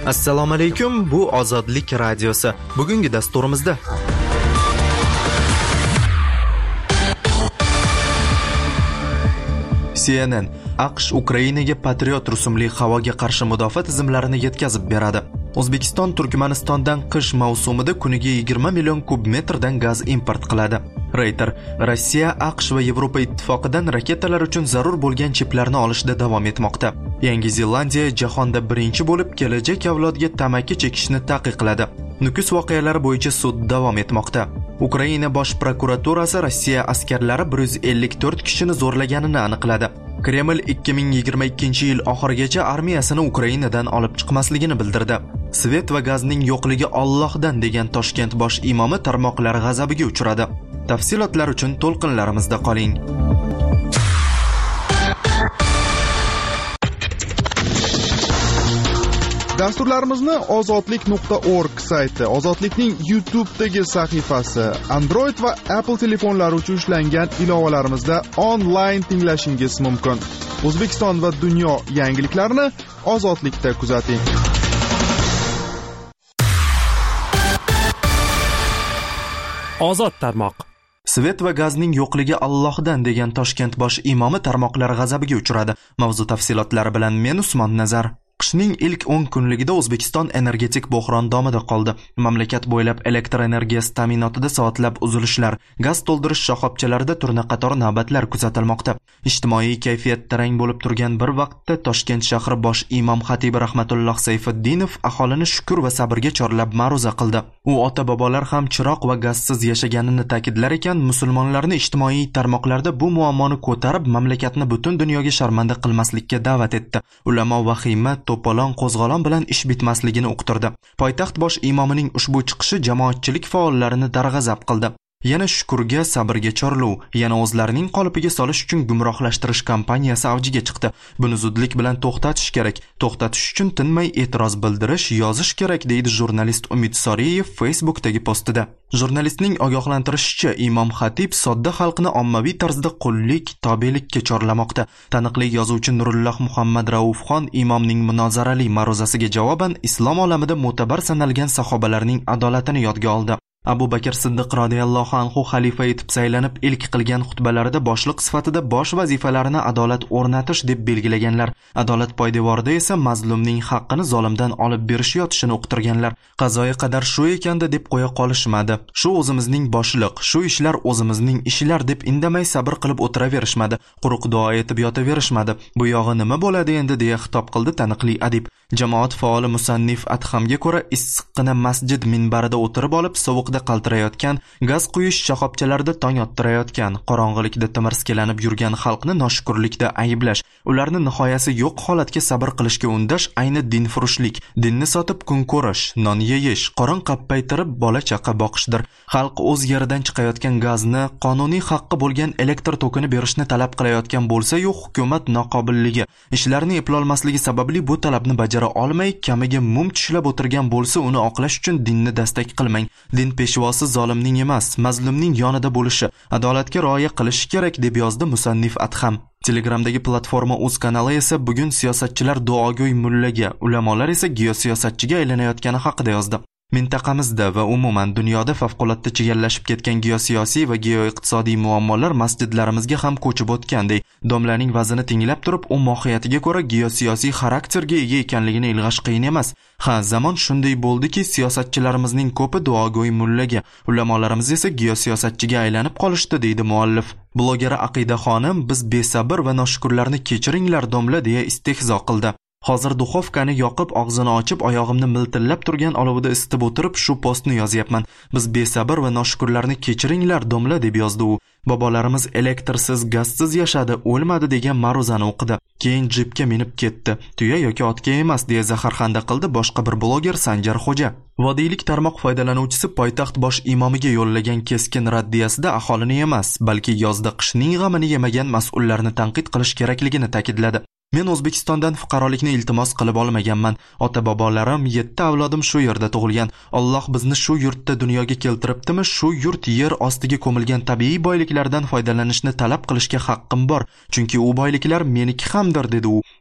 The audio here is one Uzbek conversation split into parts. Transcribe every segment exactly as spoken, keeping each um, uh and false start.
Assalomu alaykum, bu Ozodlik radiosi. Bugungi dasturimizda C N N AQSh Ukrainaga Patriot rusumli havoga qarshi mudofaa tizimlarini yetkazib beradi. O'zbekiston Turkmanistondan qish mavsumida kuniga yigirma million kub metrdan gaz import qiladi. Reuters Rossiya, AQSh va Yevropa ittifoqidan raketalar uchun zarur bo'lgan chiplarni olishda davom etmoqda. Yangi Zelandiya jahonda birinchi bo'lib kelajak avlodga tamaki chekishni taqiqladi. Nukus voqealari bo'yicha sud davom etmoqda. Ukraina bosh prokuraturasi Rossiya askarlari bir yuz ellik to'rt kishini zo'rlaganini aniqladi. Kreml ikki ming yigirma ikkinchi yil oxirigacha armiyasini Ukrainadan olib chiqmasligini bildirdi. Svet va gazning yo'qligi Allohdan degan Toshkent bosh imomi tarmoqlar g'azabiga uchradi. Tafsilotlar uchun to'lqinlarimizda qoling. Dasturlarimizni ozodlik nuqta org sayti, Ozodlikning YouTube'dagi sahifasi, Android va Apple telefonlari uchun ishlangan ilovalarimizda onlayn tinglashingiz mumkin. O'zbekiston va dunyo yangiliklarini Ozodlikda kuzating. Ozod tarmoq. Svet va gazning yo'qligi Allohdan degan Toshkent bosh imomi tarmoqlar g'azabiga uchradi. Mavzu tafsilotlari bilan men Usmon Nazar. Qishning ilk o'n kunligida O'zbekiston energetik bo'hron domida qoldi. Mamlakat bo'ylab elektr energiyasi ta'minotida soatlab uzilishlar, gaz to'ldirish shoxobchalarida turna qator navbatlar kuzatilmoqda. Ijtimoiy kayfiyat tarang bo'lib turgan bir vaqtda Toshkent shahri bosh imom xatibi Rahmatulloh Sayfiddinov aholini shukr va sabrga chorlab ma'ruza qildi. U ota-bobolar ham chiroq va gazsiz yashaganini ta'kidlar ekan, musulmonlarni ijtimoiy tarmoqlarda bu muammoni ko'tarib, mamlakatni butun dunyoga sharmanda qilmaslikka da'vat etdi. Ulamo vahima to'polon qo'zg'olon bilan ish bitmasligini uqtirdi. Poytaxt bosh imomining ushbu chiqishi jamoatchilik faollarini darg'azab qildi. Yana shukurga, sabrga chorlov, yana o'zlarining qolipiga solish uchun gumrohlashtirish kampaniyasi avjiga chiqdi. Buni zudlik bilan to'xtatish kerak. To'xtatish uchun tinmay e'tiroz bildirish, yozish kerak, deydi jurnalist Umid Soriyev Facebook'dagi postida. Jurnalistning ogohlantirishicha, imom xatib sodda xalqni ommaviy tarzda qullik, tobelikka chorlamoqda. Taniqli yozuvchi Nurulloh Muhammad Raufxon imomning munozarali ma'ruzasiga javoban islom olamida mo'tabar sanalgan sahobalarning adolatini yodga oldi. Abu Bakr Siddiq radhiyallohu anhu xalifa etib saylanib ilk qilgan xutbalarida boshliq sifatida bosh vazifalarini adolat o'rnatish deb belgilaganlar. Adolat poydevorida esa mazlumning haqqini zolimdan olib berish yotishini uqtirganlar. Qazoyi qadar shu ekanda deb qo'ya qolishmadi. Shu o'zimizning boshliq, shu ishlar o'zimizning ishlar deb indamay sabr qilib o'tiraverishmadi. Quruq duo etib yotaverishmadi. Bu yog'i nima bo'ladi endi deya xitob qildi taniqli adib. Jamoat faoli musannif Adhamga ko'ra issiqqina masjid minbarida o'tirib olib sovuqda qaltirayotgan, gaz quyish shoxobchalarida tong ottirayotgan, qorong'ilikda timirskilanib yurgan xalqni noshukurlikda ayblash, ularni nihoyasi yo'q holatga sabr qilishga undash ayni dinfurushlik, dinni sotib kun ko'rish, non yeyish, qorin qappaytirib bola chaqa boqishdir. Xalq o'z yeridan chiqayotgan gazni, qonuniy haqqi bo'lgan elektr tokini berishni talab qilayotgan bo'lsa-yu, hukumat noqobilligi, ishlarni eplolmasligi sababli bu talabni bajara olmay, kamiga mum tishlab o'tirgan bo'lsa, uni oqlash uchun dinni dastak qilmang. Din peshvosi zolimning emas, mazlumning yonida bo'lishi, adolatga rioya qilish kerak, deb yozdi musannif Adham. Telegramdagi platforma o'z kanali esa bugun siyosatchilar duogo'y mullaga, ulamolar esa geosiyosatchiga aylanayotgani haqida yozdi. Mintaqamizda va umuman dunyoda favqulodda chigallashib ketgan geosiyosiy va geoiqtisodiy muammolar masjidlarimizga ham ko'chib o'tgandek, domlaning vazini tinglab turib, u mohiyatiga ko'ra geosiyosiy xarakterga ega ekanligini ilg'ash qiyin emas. Ha, zamon shunday bo'ldiki, siyosatchilarimizning ko'pi duogo'y mullaga, ulamolarimiz esa geosiyosatchiga aylanib qolishdi, deydi muallif. Blogeri Aqida xonim biz besabr va noshukurlarni kechiringlar domla deya istehzo qildi. Hozir duxovkani yoqib, og'zini ochib, oyog'imni miltillab turgan olovida isitib o'tirib shu postni yozyapman. Biz besabr va noshukurlarni kechiringlar domla deb yozdi u. Bobolarimiz elektrsiz, gazsiz yashadi, o'lmadi degan ma'ruzani o'qidi. Keyin jipga minib ketdi. Tuya yoki otga emas deya zaharxanda qildi boshqa bir bloger Sanjar Xo'ja. Vodiylik tarmoq foydalanuvchisi poytaxt bosh imomiga yo'llagan keskin raddiyasida aholini emas, balki yozda qishning g'amini yemagan mas'ullarni tanqid qilish kerakligini ta'kidladi. Men O'zbekistondan fuqarolikni iltimos qilib olmaganman. Ota-bobolarim, yetti avlodim shu yerda tug'ilgan. Alloh bizni shu yurtda dunyoga keltiribdimi? Shu yurt yer ostiga ko'milgan tabiiy boyliklardan foydalanishni talab qilishga haqqim bor. Chunki u boyliklar meniki hamdir, dedi u.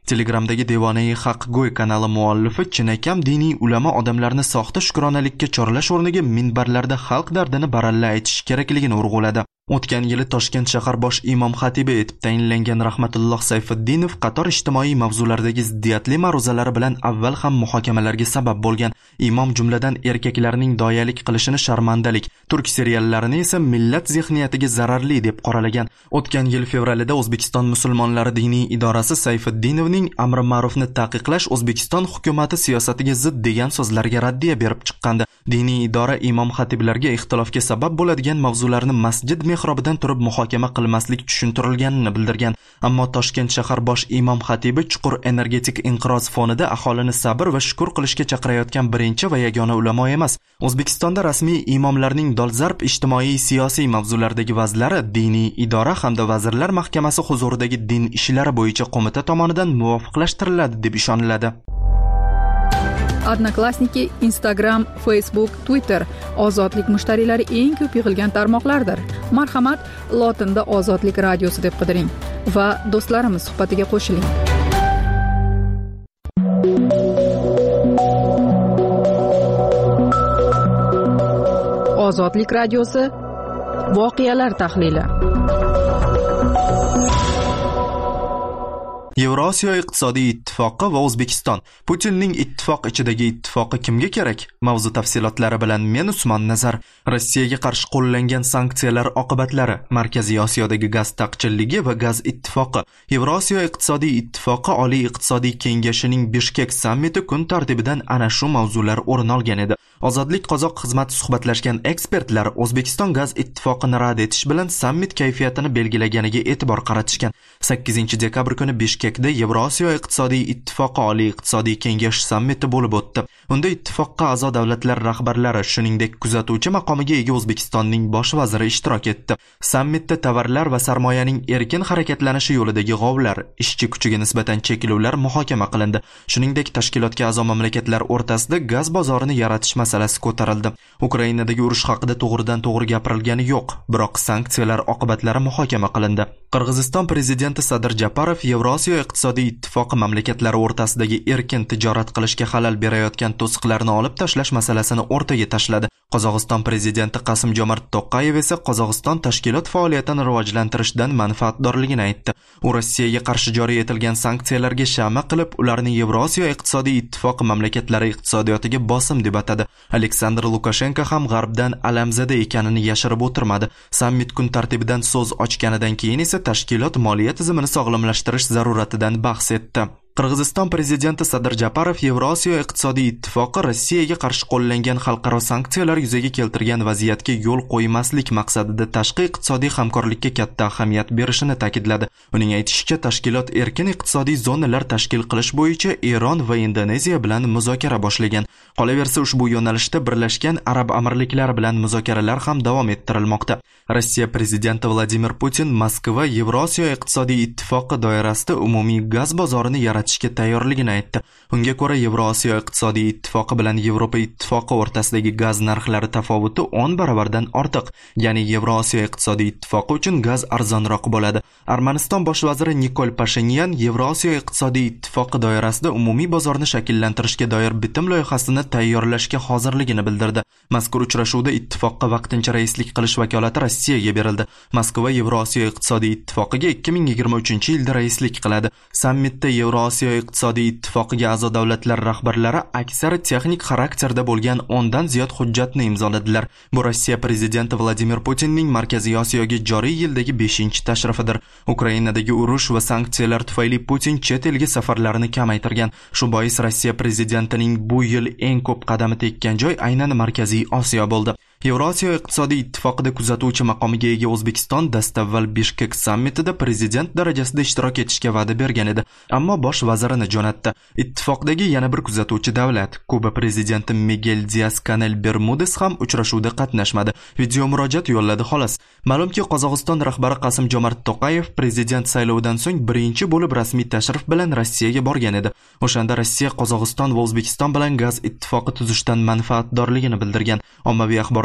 Telegramdagi Devonai Haqgo'y kanali muallifi chinakam diniy ulamo odamlarni soxta shukronalikka chorlash o'rniga minbarlarda xalq dardini baralla aytish kerakligini urg'uladi. O'tgan yili Toshkent shahar bosh imom xatibi etib tayinlangan Rahmatulloh Sayfiddinov qator ijtimoiy mavzulardagi ziddiyatli ma'ruzalari bilan avval ham muhokamalarga sabab bo'lgan. Imom jumladan erkaklarning doyalik qilishini sharmandalik, turk seriallarini esa millat zehniyatiga zararli deb qoralagan. O'tgan yil fevralida O'zbekiston musulmonlari diniy idorasi Sayfiddinovning amri ma'rufni taqiqlash O'zbekiston hukumatı siyosatiga zid degan so'zlarga raddiya berib chiqqandi. Diniy idora imom xatiblarga ixtilofga sabab bo'ladigan mavzularni masjid mehrobidan turib muhokama qilmaslik tushuntirilganini bildirgan. Ammo Toshkent shahar bosh imom xatibi chuqur energetik inqiroz fonida aholini sabr va shukr qilishga chaqirayotgan birinchi va yagona ulamo emas. O'zbekistonda rasmiy imomlarning dolzarb ijtimoiy siyosiy mavzulardagi vazlari diniy idora hamda vazirlar mahkamasi huzuridagi din ishlari bo'yicha qo'mita tomonidan muvofiqlashtiriladi deb ishoniladi. Odnoklassniki, Instagram, Facebook, Twitter ozodlik mushtariylari eng ko'p yig'ilgan tarmoqlardir. Marhamat, lotinda Ozodlik radiosi deb qidiring va do'stlarimiz suhbatiga qo'shiling. Ozodlik radiosi voqealar tahlili. Yevrosiyo iqtisodiy ittifoqi va O'zbekiston. Putinning ittifoq ichidagi ittifoqi kimga kerak? Mavzu tafsilotlari bilan men Usmon Nazar. Rossiyaga qarshi qo'llangan sanksiyalar oqibatlari, Markaziy Osiyodagi gaz taqchilligi va gaz ittifoqi. Yevrosiyo iqtisodiy ittifoqi Oliy iqtisodiy kengashining Bishkek sammiti kun tartibidan ana shu mavzular o'rin olgan edi. Ozodlik qozoq xizmati suhbatlashgan ekspertlar O'zbekiston gaz ittifoqini rad etish bilan sammit kayfiyatini belgilaganiga e'tibor qaratishgan. sakkizinchi dekabr kuni Bishkekda Yevrosiyo iqtisodiy ittifoqi Oliy iqtisodiy kengash sammiti bo'lib o'tdi. Unda ittifoqqa a'zo davlatlar rahbarlari, shuningdek kuzatuvchi maqomiga ega O'zbekistonning bosh vaziri ishtirok etdi. Sammitda tovarlar va sarmoyaning erkin harakatlanishi yo'lidagi g'ovlar, ishchi kuchiga nisbatan cheklovlar muhokama qilindi. Shuningdek, tashkilotga a'zo mamlakatlar o'rtasida gaz bozorini yaratish masalasi ko'tarildi. Ukrainadagi urush haqida to'g'ridan to'g'ri gapirilgani yo'q, biroq sanksiyalar oqibatlari muhokama qilindi. Qirg'iziston prezidenti Sadir Japarov Yevrosiyo iqtisodiy ittifoqi mamlakatlari o'rtasidagi erkin tijorat qilishga xalal berayotgan to'siqlarni olib tashlash masalasini o'rtaga tashladi. Qozog'iston prezidenti Qasim-Jomart To'qayev esa Qozog'iston tashkilot faoliyatini rivojlantirishdan manfaatdorligini aytdi. U Rossiyaga qarshi joriy etilgan sanksiyalarga shama qilib, ularni Yevrosiyo iqtisodiy ittifoqi mamlakatlari iqtisodiyotiga bosim deb atadi. Aleksandr Lukashenko ham g'arbdan alamzada ekanini yashirib o'tirmadi. Sammit kun tartibidan so'z ochganidan keyin esa tashkilot moliya tizimini sog'lomlashtirish zaruratidan bahs etdi. Qirg'iziston prezidenti Sadir Japarov Yevrosiyo iqtisodiy ittifoqi Rossiyaga qarshi qo'llangan xalqaro sanksiyalar yuzaga keltirgan vaziyatga yo'l qo'ymaslik maqsadida tashqi iqtisodiy hamkorlikka katta ahamiyat berishini ta'kidladi. Uning aytishicha, tashkilot erkin iqtisodiy zonalar tashkil qilish bo'yicha Eron va Indoneziya bilan muzokara boshlagan. Qolaversa, ushbu yo'nalishda Birlashgan Arab Amirliklari bilan muzokaralar ham davom ettirilmoqda. Rossiya prezidenti Vladimir Putin Moskva Yevrosiyo iqtisodiy ittifoqi doirasida umumiy gaz bozorini yaratishga tayyorligini aytdi. Unga ko'ra, Yevrosiyo iqtisodiy ittifoqi bilan Yevropa ittifoqi o'rtasidagi gaz narxlari tafovuti o'n baravardan ortiq, ya'ni Yevrosiyo iqtisodiy ittifoqi uchun gaz arzonroq bo'ladi. Armaniston bosh vaziri Nikol Pashinyan Yevrosiyo iqtisodiy ittifoqi doirasida umumiy bozorni shakllantirishga doir bitim loyihasini tayyorlashga hozirligini bildirdi. Mazkur uchrashuvda ittifoqqa vaqtincha raislik qilish vakolati Rossiyaga berildi. Moskva Yevrosiyo iqtisodiy ittifoqiga ikki ming yigirma uchinchi yilda raislik qiladi. Sammitda Yevrosiyo iqtisodiy ittifoqiga a'zo davlatlar rahbarlari aksari texnik xarakterda bo'lgan o'ndan ziyod hujjatni imzoladilar. Bu Rossiya prezidenti Vladimir Putinning Markaziy Osiyoga joriy yildagi beshinchi tashrifidir. Ukrainadagi urush va sanksiyalar tufayli Putin chet elga safarlarini kamaytirgan. Shu bois Rossiya prezidentining bu yil eng ko'p qadami tekkan joy aynan Markaziy Osiyo bo'ldi. Yevrosiyo iqtisodiy ittifoqida kuzatuvchi maqomiga ega O'zbekiston dastavval Bishkek sammitida prezident darajasida ishtirok etishga va'da bergan edi, ammo bosh vazirini jo'natdi. Ittifoqdagi yana bir kuzatuvchi davlat, Kuba prezidenti Miguel Diaz-Canel Bermudez ham uchrashuvda qatnashmadi. Video murojaat yo'lladi xolos. Ma'lumki, Qozog'iston rahbari Qasim-Jomart To'qayev prezident saylovidan so'ng birinchi bo'lib rasmiy tashrif bilan Rossiyaga borgan edi. O'shanda Rossiya Qozog'iston va O'zbekiston bilan gaz ittifoqi tuzishdan manfaatdorligini bildirgan. Ommaviy axborot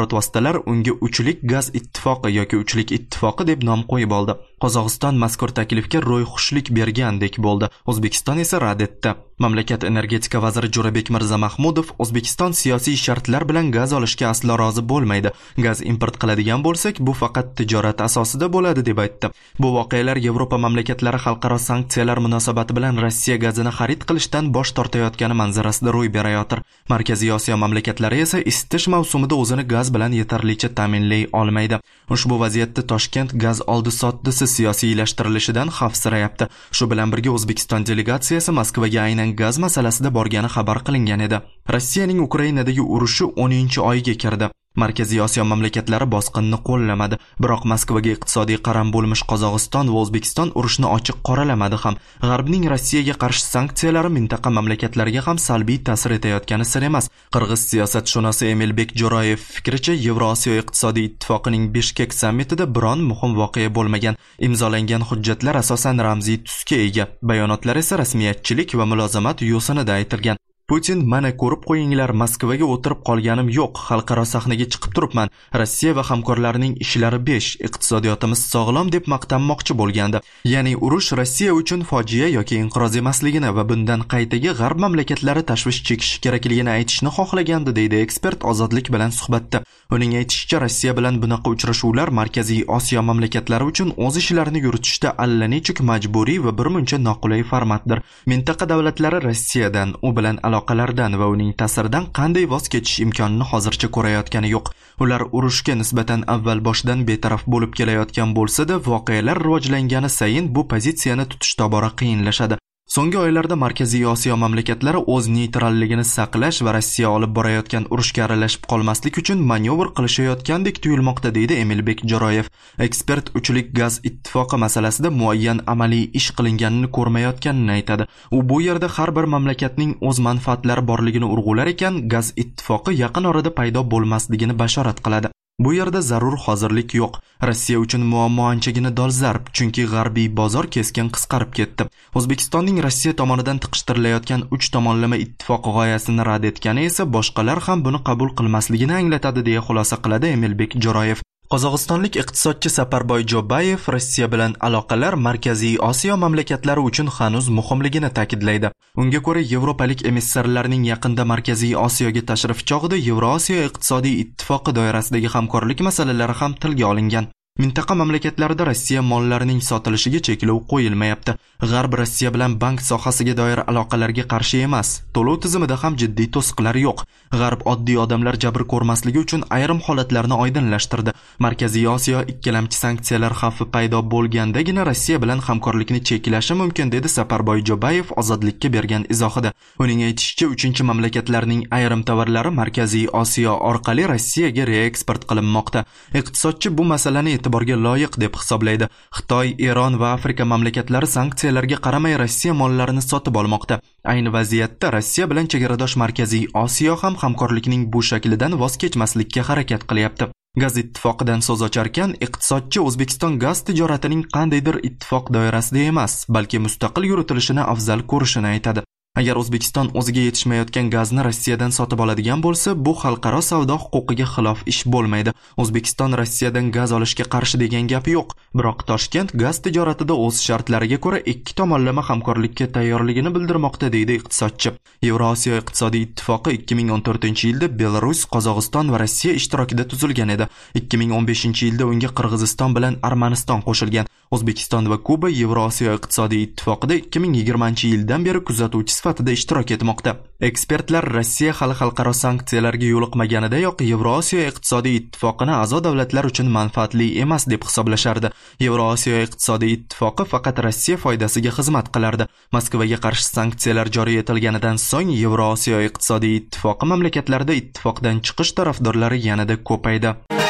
axborot vositalari unga uchlik gaz ittifoqi yoki uchlik ittifoqi deb nom qo'yib oldi. Qozog'iston mazkur taklifga ro'yxushlik bergandek bo'ldi. O'zbekiston esa rad etdi. Mamlakat energetika vaziri Jo'rabek Mirzamahmudov O'zbekiston siyosiy shartlar bilan gaz olishga aslo rozi bo'lmaydi. Gaz import qiladigan bo'lsak, bu faqat tijorat asosida bo'ladi deb aytdi. Bu voqealar Yevropa mamlakatlari xalqaro sanksiyalar munosabati bilan Rossiya gazini xarid qilishdan bosh tortayotgani manzarasida ro'y berayotir. Markaziy Osiyo mamlakatlari esa isitish mavsumida o'zini gaz bilan yetarlicha ta'minlay olmaydi. Ushbu vaziyatda Toshkent gaz oldi-sotdisi siyosiylashhtirilishidan xavfsirayapti. Shu bilan birga O'zbekiston delegatsiyasi Moskvaga aynan gaz masalasida borgani xabar qilingan edi. Rossiyaning Ukrainadagi urushi o'ninchi oyiga kirdi. Markaziy Osiyo mamlakatlari bosqinni qo'llamadi, biroq Moskvaga iqtisodiy qaram bo'lmish Qozog'iston va O'zbekiston urushni ochiq qoralamadi ham. G'arbning Rossiyaga qarshi sanksiyalari mintaqa mamlakatlariga ham salbiy ta'sir etayotgani sir emas. Qirg'iz siyosatshunosi Emilbek Jo'rayev fikricha, Yevrosiyo iqtisodiy ittifoqining Bishkek sammitida biron muhim voqea bo'lmagan. Imzolangan hujjatlar asosan ramziy tusga ega, bayonotlar esa rasmiyatchilik va mulozamat yo'sinida aytilgan. Putin mana ko'rib qo'yinglar, Moskvaga o'tirib qolganim yo'q, xalqaro sahnaga chiqib turibman. Rossiya va hamkorlarining ishlari besh, iqtisodiyotimiz sog'lom deb maqtanmoqchi bo'lgandi. Ya'ni urush Rossiya uchun fojia yoki inqiroz emasligini va bundan qaytaga g'arb mamlakatlari tashvish chekishi kerakligini aytishni xohlagandi, deydi ekspert Ozodlik bilan suhbatda. Uning aytishicha, Rossiya bilan bunaqa uchrashuvlar Markaziy Osiyo mamlakatlari uchun o'z ishlarini yuritishda allanechuk majburiy va birmuncha noqulay formatdir. Mintaqa davlatlari Rossiyadan, u bilan aloqalardan va uning ta'siridan qanday voz kechish imkonini hozircha ko'rayotgani yo'q. Ular urushga nisbatan avval boshdan betaraf bo'lib kelayotgan bo'lsa-da, voqealar rivojlangani sayin bu pozitsiyani tutish tobora qiyinlashadi. So'nggi oylarda Markaziy Osiyo mamlakatlari o'z neytralligini saqlash va Rossiya olib borayotgan urushga aralashib qolmaslik uchun manyovr qilishayotgandek tuyulmoqda, deydi Emilbek Jo'rayev. Ekspert uchlik gaz ittifoqi masalasida muayyan amaliy ish qilinganini ko'rmayotganini aytadi. U bu yerda har bir mamlakatning o'z manfaatlari borligini urg'ular ekan, gaz ittifoqi yaqin orada paydo bo'lmasligini bashorat qiladi. Bu yerda zarur hozirlik yo'q. Rossiya uchun muammo anchagina dolzarb, chunki g'arbiy bozor keskin qisqarib ketdi. O'zbekistonning Rossiya tomonidan tiqishtirilayotgan uch tomonlama ittifoq g'oyasini rad etgani esa boshqalar ham buni qabul qilmasligini anglatadi, deya xulosa qiladi Emilbek Jo'rayev. Qozog'istonlik iqtisodchi Saparboy Jo'bayev Rossiya bilan aloqalar Markaziy Osiyo mamlakatlari uchun hanuz muhimligini ta'kidlaydi. Unga ko'ra, yevropalik emissarlarning yaqinda Markaziy Osiyoga tashrif chog'ida Yevrosiyo iqtisodiy ittifoqi doirasidagi hamkorlik masalalari ham tilga olingan. Mintaqa mamlakatlarida Rossiya mollarining sotilishiga cheklov qo'yilmayapti. G'arb Rossiya bilan bank sohasiga doir aloqalarga qarshi emas. To'lov tizimida ham jiddiy to'siqlar yo'q. G'arb oddiy odamlar jabr ko'rmasligi uchun ayrim holatlarni oydinlashtirdi. Markaziy Osiyo ikkilamchi sanksiyalar xavfi paydo bo'lgandagina Rossiya bilan hamkorlikni cheklashi mumkin, dedi Saparboy Jo'bayev Ozodlikka bergan izohida. Uning aytishicha, uchinchi mamlakatlarning ayrim tovarlari Markaziy Osiyo orqali Rossiyaga reeksport qilinmoqda. Iqtisodchi bu masalani e'tiborga loyiq deb hisoblaydi. Xitoy, Eron va Afrika mamlakatlari sanksiyalarga qaramay Rossiya mollarini sotib olmoqda. Ayni vaziyatda Rossiya bilan chegaradosh Markaziy Osiyo ham hamkorlikning bu shaklidan voz kechmaslikka harakat qilyapti. Gaz ittifoqidan so'z ocharkan, iqtisodchi O'zbekiston gaz tijoratining qandaydir ittifoq doirasida emas, balki mustaqil yuritilishini afzal ko'rishini aytadi. Agar O'zbekiston o'ziga yetishmayotgan gazni Rossiyadan sotib oladigan bo'lsa, bu xalqaro savdo huquqiga xilof ish bo'lmaydi. O'zbekiston Rossiyadan gaz olishga qarshi degan gap yo'q. Biroq Toshkent gaz tijoratida o'z shartlariga ko'ra ikki tomonlama hamkorlikka tayyorligini bildirmoqda, deydi iqtisodchi. Yevrosiyo iqtisodiy ittifoqi ikki ming o'n to'rtinchi yilda Belarus, Qozog'iston va Rossiya ishtirokida tuzilgan edi. ikki ming o'n beshinchi yilda unga Qirg'iziston bilan Armaniston qo'shilgan. O'zbekiston va Kuba Yevrosiyo iqtisodiy ittifoqida ikki ming yigirmanchi yildan beri kuzatuvchi sifatida ishtirok etmoqda. Ekspertlar Rossiya hali xalqaro sanksiyalarga yo'liqmaganidayoq Yevrosiyo iqtisodiy ittifoqini a'zo davlatlar uchun manfaatli emas deb hisoblashardi. Yevrosiyo iqtisodiy ittifoqi faqat Rossiya foydasiga xizmat qilardi. Moskvaga qarshi sanksiyalar joriy etilganidan so'ng Yevrosiyo iqtisodiy ittifoqi mamlakatlarida ittifoqdan chiqish tarafdorlari yanada ko'paydi.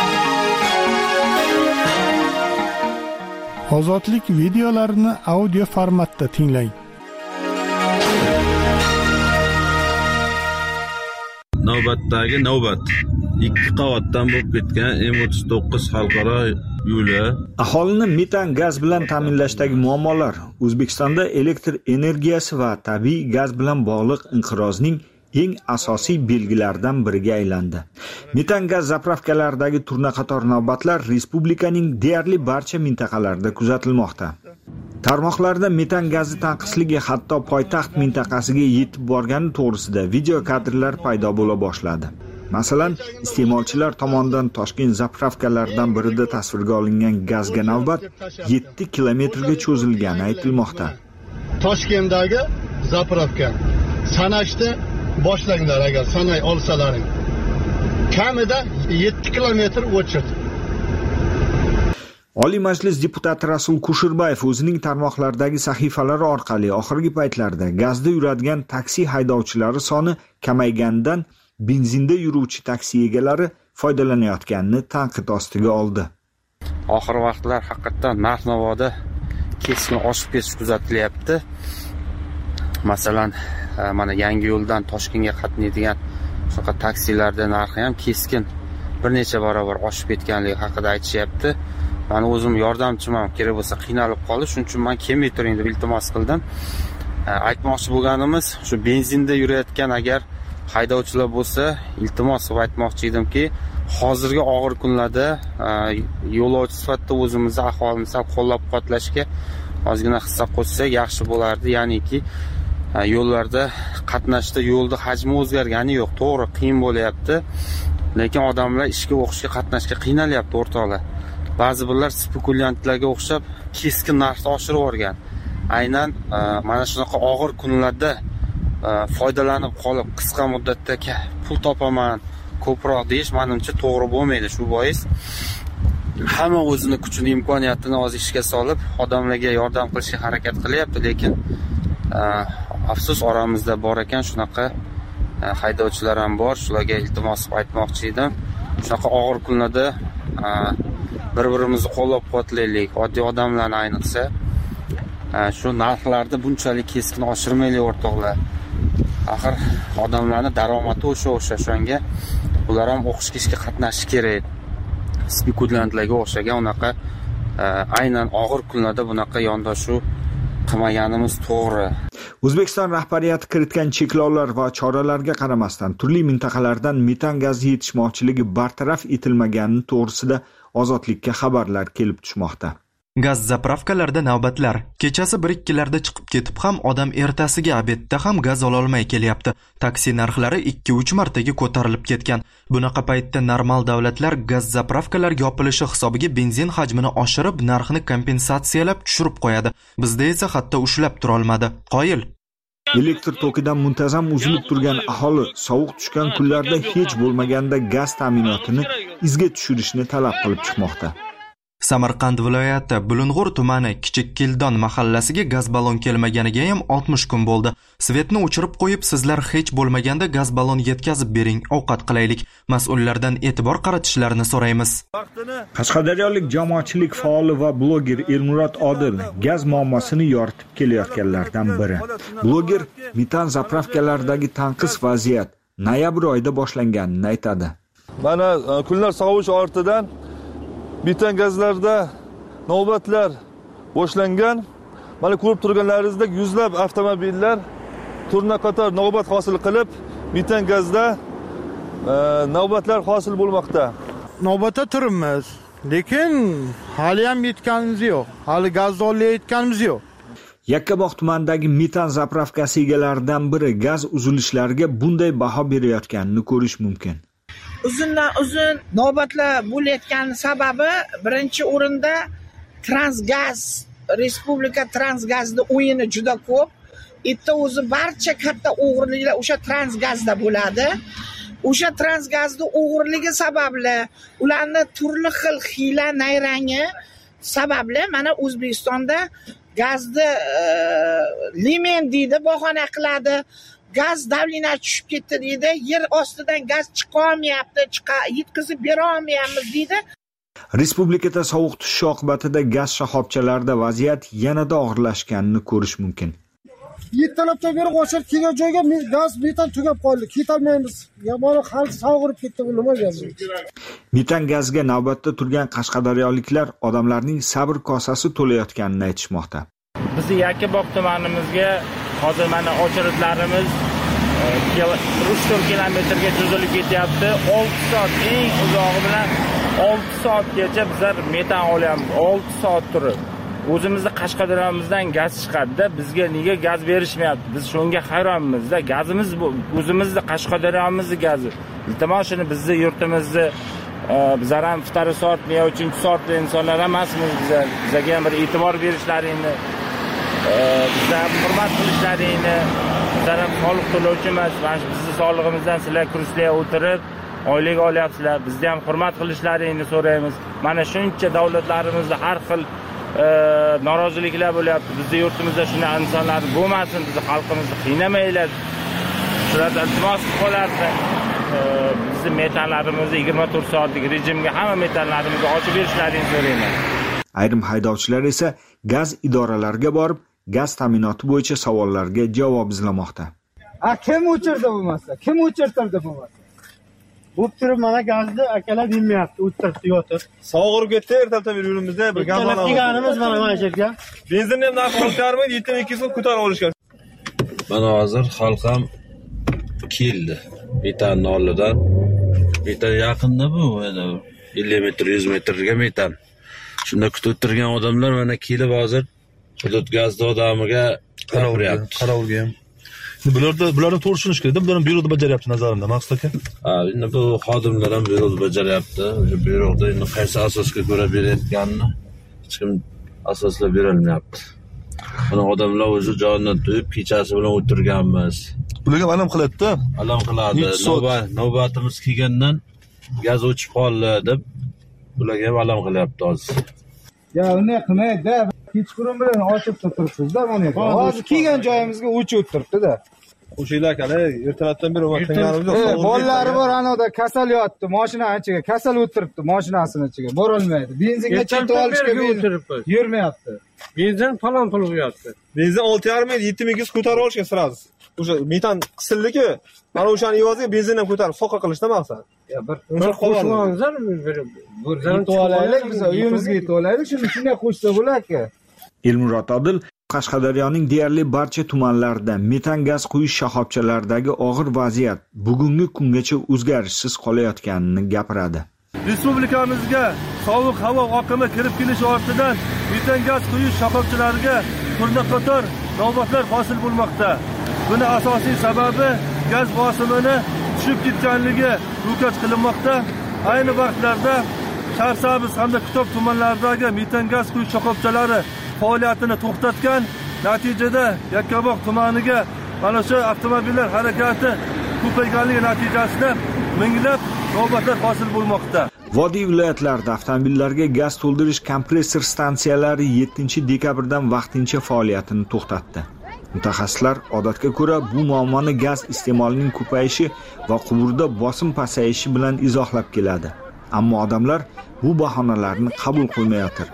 Ozodlik videolarini audio formatda tinglang. Navbatdagi navbat. Ikki qavatdan bo'lib ketgan M o'ttiz to'qqiz xalqaro yo'li. Aholini metan gaz bilan ta'minlashdagi muammolar. O'zbekistonda elektr energiyasi va tabiiy gaz bilan bog'liq inqirozning eng asosiy belgilardan biriga aylandi. Metan gaz zapravkalaridagi turnaqator navbatlar respublikaning deyarli barcha mintaqalarida kuzatilmoqda. Tarmoqlarda metan gazi tanqisligi hatto poytaxt mintaqasiga yetib borgani to'g'risida video kadrlar paydo bo'la boshladi. Masalan, iste'molchilar tomonidan Toshkent zapravkalaridan birida tasvirga olingan gazga navbat yetti kilometrga cho'zilgani aytilmoqda. Toshkentdagi zapravka sanashni boshlanglar agar sanay olsalaring. Kamida yetti kilometr o'chir. Oliy Majlis deputati Rasul Kushirbayev o'zining tarmoqlardagi sahifalari orqali oxirgi paytlarda gazda yuradigan taksi haydovchilari soni kamayganidan benzinda yuruvchi taksi egalari foydalanayotganini tanqid ostiga oldi. Oxir vaqtlar haqiqatan narx-navoda keskin oshib ketish kuzatilyapti. Masalan, mana Yangi yo'ldan Toshkentga qatnaydigan shunaqa taksilarda narxi ham keskin bir necha barobar oshib ketganligi haqida aytishyapti. Men o'zim yordamchiman, kerak bo'lsa qiynalib qoldi, shuning uchun men kelmay turing deb iltimos qildim. Aytmoqchi bo'lganimiz, shu benzinda yurayotgan agar haydovchilar bo'lsa, iltimos qilib aytmoqchi edimki, hozirgi og'ir kunlarda yo'lovchi sifatida o'zimizni ahvolimizni qo'llab-quvvatlashga ozgina hissa qo'shsak yaxshi bo'lardi. Ya'niki yo'llarda qatnashda yo'lda hajmi o'zgargani yo'q, to'g'ri qiyin bo'layapti. Lekin odamlar ishga o'qishga qatnashga qiynalyapti o'rtoqlar. Ba'zi birlar spekulyantlarga o'xshab keskin narxni oshirib o'rgan. Aynan mana shunaqa og'ir kunlarda foydalanib qolib qisqa muddatda pul topaman, ko'proq deyish menimcha to'g'ri bo'lmaydi. Shu bois hamma o'zini kuchini, imkoniyatini o'z ishga solib, odamlarga yordam qilishga harakat qilyapti, lekin afsus oramizda bor ekan shunaqa haydovchilar ham bor. Shularga iltimos qilib aytmoqchi edim. Shunaqa og'ir kunlarda bir-birimizni qo'llab-quvvatlaylik, oddiy odamlarni ayniqsa. Shu narxlarni bunchalik keskin oshirmaylik o'rtoqlar. Axir odamlarning daromadi o'sha-o'sha, shunga ular ham o'qishga ishga qatnashishi kerak. Spekulyantlarga o'xshagan unaqa aynan og'ir kunlarda bunaqa yondashuv qilmaganimiz to'g'ri. O'zbekiston rahbariyati kiritgan cheklovlar va choralarga qaramasdan turli mintaqalardan metan gazi yetishmovchiligi bartaraf etilmagani to'g'risida Ozodlikka xabarlar kelib tushmoqda. Gaz zapravkalarda navbatlar kechasi bir ikkilarda chiqib ketib ham odam ertasiga obedda ham gaz ola olmay kelyapti. Taksi narxlari ikki uch martaga ko'tarilib ketgan. Bunaqa paytda normal davlatlar gaz zapravkalarga yopilishi hisobiga benzin hajmini oshirib, narxni kompensatsiyalab tushirib qo'yadi. Bizda esa hatto ushlab tura olmadi. Qoyil. Elektr tokidan muntazam uzilib turgan aholi sovuq tushgan kunlarda hech bo'lmaganda gaz ta'minotini izga tushirishni talab qilib chiqmoqda. Samarqand viloyati Bulung'ur tumani Kichik Kildon mahallasiga gaz ballon kelmaganiga ham oltmish kun bo'ldi. Svetni o'chirib qo'yib, sizlar hech bo'lmaganda gaz ballon yetkazib bering, ovqat qilaylik. Mas'ullardan e'tibor qaratishlarini so'raymiz. Qashqadaryolik jamoatchilik faoli va bloger Elmurod Odil gaz muammosini yoritib kelayotganlardan biri. Bloger metan zapravkalaridagi tanqis vaziyat noyabr oyida boshlanganini aytadi. Mana kunlar sovish ortidan metan gazlarda navbatlar boshlangan. Mana ko'rib turganlaringizdek yuzlab avtomobillar turnaqator navbat hosil qilib, metan gazda e, navbatlar hosil bo'lmoqda. Navbatda turibmiz, lekin hali ham yetganimiz yo'q. Hali gazni olayotganimiz yo'q. Yakkabog' tumanidagi metan zapravkasi egalaridan biri gaz uzilishlariga bunday baho berayotganini ko'rish mumkin. Uzundan uzun navbatlar bo'layotgan sababi birinchi o'rinda Transgaz, Respublika Transgazda o'yini juda ko'p. Bitta o'zi barcha katta o'g'irliklar o'sha Transgazda bo'ladi. O'sha Transgazda o'g'irligi sababli, ularni turli xil hiyla nayrangi sababli mana O'zbekistonda gazni e, limen deydi, bahona qiladi. Gaz davlina tushib ketdi deydi, yer ostidan gaz chiqa olmayapti, chiqa yetkazib bera olmayapmiz deydi. Respublikada sovuq tushishi oqibatida gaz shoxobchalarida vaziyat yanada og'irlashganini ko'rish mumkin. Yettalabdan beri o'chir kelgan joyga gaz metan tugab qoldi, ketolmaymiz. Yomon xalq sog'irib ketdi, bu nima gaz? Metan gazga navbatda turgan qashqadaryoliklar odamlarning sabr kosasi to'layotganini aytishmoqda. Bizni Yakkabog' tumanimizga hozir mana o'chiritlarimiz uch to'rt kilometrga cho'zilib ketyapti. olti soat eng uzog'i bilan olti soatgacha bizlar metan olyapmiz. olti soat turib. O'zimizni Qashqadaryomizdan gaz chiqadi-da, bizga nega gaz berishmayapti? Biz shunga hayronmiz-da. Gazimiz bu o'zimizni Qashqadaryomizning gazi. Iltimos shuni bizni yurtimizni bizlar ham iftari soat yo uchinchi soatda insonlar emasmiz. Bizlar bizga ham bir e'tibor berishlaringni, bizlar ham hurmat qilishlaringni, bizlar ham soliq to'lovchimiz. Mana shu bizni soliqimizdan sizlar kurslar o'tirib oylik olyapsizlar. Bizni ham hurmat qilishlaringni so'raymiz. Mana shuncha davlatlarimizda har xil noroziliklar bo'lyapti. Bizning yurtimizda shunday insonlar bo'lmasin, bizni xalqimizni qiynamanglar. Shularga iltimos qo'lardi. Bizni metanlarimizni yigirma to'rt soatlik rejimga hamma metanlarimizni ochib berishlarini so'rayman. Ayrim haydovchilar esa gaz idoralariga borib, gaz ta'minoti bo'yicha savollarga javob izlamoqda. A kim o'chirdi bo'lmasa? Kim o'chirtirdi bo'lmasa? Bo'p turib mana gazni akalar bilmayapti, o'tiribdi yotib. Sog'irib ketdi, ertalab yurimizda bir gaz olamiz. Kelganimiz mana mana yerga. Benzinni ham narxi olib yetti ming ikki yuz ko'tarib olishgan. Mana hozir xalq ham keldi. Metanni oldidan. Metan yaqinda bu, mana ellik metr, yuz metrga metan. Shunda kutib o'tirgan odamlar mana kelib hozir hudud gaz odamiga qarovlayapti. Qarovga ham. Bularda bularni to'g'ri tushunish kerak. Bularni byuroda bajaryapti nazarimda, Maqsud aka. Ha, endi bu xodimlar ham byuroda bajaryapti. O'sha byuroda endi qaysi asosga ko'ra berayotganini hech kim asoslab berolmayapti. Mana odamlar o'zi jonidan to'yib kechasi bilan o'tirganmiz. Bularga alam qiladi-da. Alam qiladi. Navbat navbatimiz kelgandan gaz o'chib qoldi deb bularga ham alam qilyapti hozir. Ya, unday qilmaydi-da. Kechqurun bilan ochib turibsiz-da mana. Hozir kelgan joyimizga o'chib o'tiribdi-da. O'shalar kana ertalabdan beri o'tirganimiz yo'q. Bolalari bor, anoda kasal yotdi, mashina ichiga, kasal o'tiribdi, mashinasini ichiga, bora olmaydi. Benzinga chetib olishga o'tiribdi. Yurmayapti. Benzin falon pul bo'lyapti. Benzin olti yarim ming, yetti ming ko'tarib olishga sirasiz. O'sha metan qisildiki, mana o'shani evaziga benzin ham ko'tarib soqqa qilishda maqsad. Ya bir bir qo'shmoqlar berib. Yetib olaylik, biz uyimizga yetib olaylik, shuni shunday qo'shsa bo'lar-ku. Elmurod Odil Qashqadaryoning deyarli barcha tumanlarida metan gaz quyish shoxobchalaridagi og'ir vaziyat bugungi kungacha o'zgarishsiz qolayotganini gapiradi. Respublikamizga sovuq havo oqimi kirib kelishi ortidan metan gaz quyish shoxobchalariga turna qator navbatlar hosil bo'lmoqda. Buni asosiy sababi gaz bosimini tushib ketganligi ro'kach qilinmoqda. Ayni vaqtlarda Sharsabz hamda Kitob tumanlaridagi metan gaz quyish shoxobchalari faoliyatini to'xtatgan, natijada Yakkabog' tumaniga mana shu avtomobillar harakati ko'payganligi natijasida minglab navbatlar hosil bo'lmoqda. Vodiy viloyatlarida avtomobillarga gaz to'ldirish kompressor stansiyalari yettinchi dekabrdan vaqtincha faoliyatini to'xtatdi. Mutaxassislar odatga ko'ra bu muammoni gaz iste'molining ko'payishi va quburda bosim pasayishi bilan izohlab keladi. Ammo odamlar bu bahonalarni qabul qilmayotir.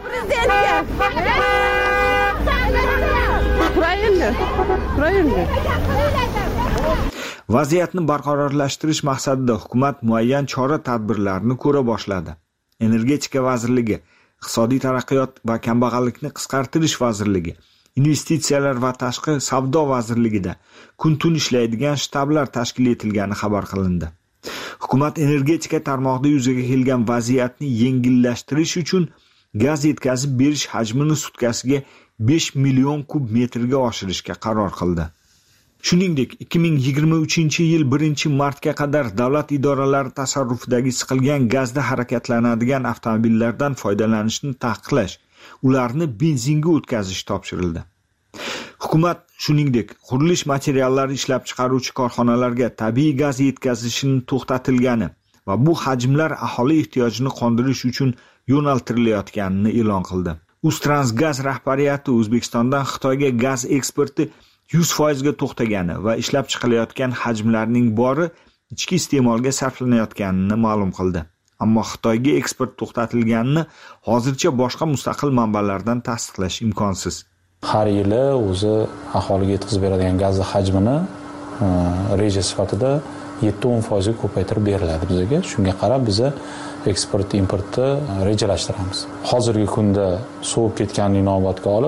Vaziyatni barqarorlashtirish maqsadida hukumat muayyan chora-tadbirlarni ko'ra boshladi. Energetika vazirligi, Iqtisodiy taraqqiyot va kambag'allikni qisqartirish vazirligi, Investitsiyalar va tashqi savdo vazirligida kun-tun ishlaydigan shtablar tashkil etilgani xabar qilindi. Hukumat energetika tarmog'ida yuzaga kelgan vaziyatni yengillashtirish uchun gaz yetkazib berish hajmini sutkasiga besh million kub metrga oshirishga qaror qildi. Shuningdek, ikki ming yigirma uchinchi yil birinchi martga qadar davlat idoralari tasarrufidagi siqilgan gazda harakatlanadigan avtomobillardan foydalanishni taqiqlash, ularni benzinga o'tkazish topshirildi. Hukumat shuningdek, qurilish materiallari ishlab chiqaruvchi korxonalarga tabiiy gaz yetkazishini to'xtatilgani va bu hajmlar aholi ehtiyojini qondirish uchun yo'naltirilayotganini e'lon qildi. Uztransgaz rahbariyati O'zbekistondan Xitoyga gaz eksporti yuz foiz ga to'xtagani va ishlab chiqilayotgan hajmlarning bori ichki iste'molga sarflanayotganini ma'lum qildi. Ammo Xitoyga eksport to'xtatilganini hozircha boshqa mustaqil manbalardan tasdiqlash imkonsiz. Har yili o'zi aholiga yetkazib beradigan gaz hajmini reja sifatida yetti o'n foiz ga ko'paytirib beriladi bizga. Shunga qarab biz eksport importni rejalashtiramiz. Hozirgi kunda sovib ketganini inobatga olib,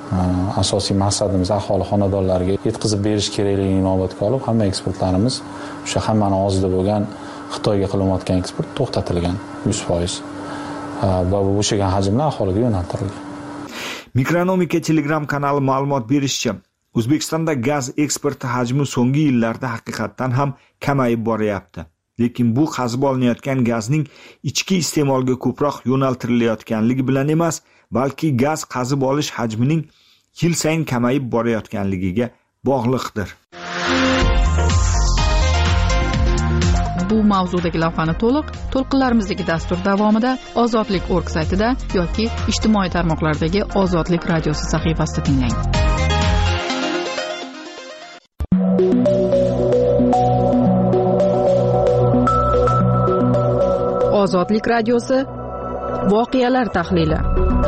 asosiy maqsadimiz aholi xonadonlariga yetkazib berish kerakligini inobatga olib, hamma eksportlarimiz o'sha hammani og'zida bo'lgan Xitoyga qilinayotgan eksport to'xtatilgan yuz foiz. Va bu bo'shagan hajmlar aholiga yo'naltirilgan. Mikronomika Telegram kanali ma'lumot berishicha, O'zbekistonda gaz eksporti hajmi so'nggi yillarda haqiqatan ham kamayib boryapti. Lekin bu qazib olinayotgan gazning ichki iste'molga ko'proq yo'naltirilayotganligi bilan emas, balki gaz qazib olish hajmining yil sayin kamayib borayotganligiga bog'liqdir. Bu mavzudagi lavhani to'liq to'lqinlarimizdagi dastur davomida Ozodlik nokta org saytida yoki ijtimoiy tarmoqlardagi Ozodlik radiosi sahifasida tinglang. Ozodlik radiosi voqealar tahlili.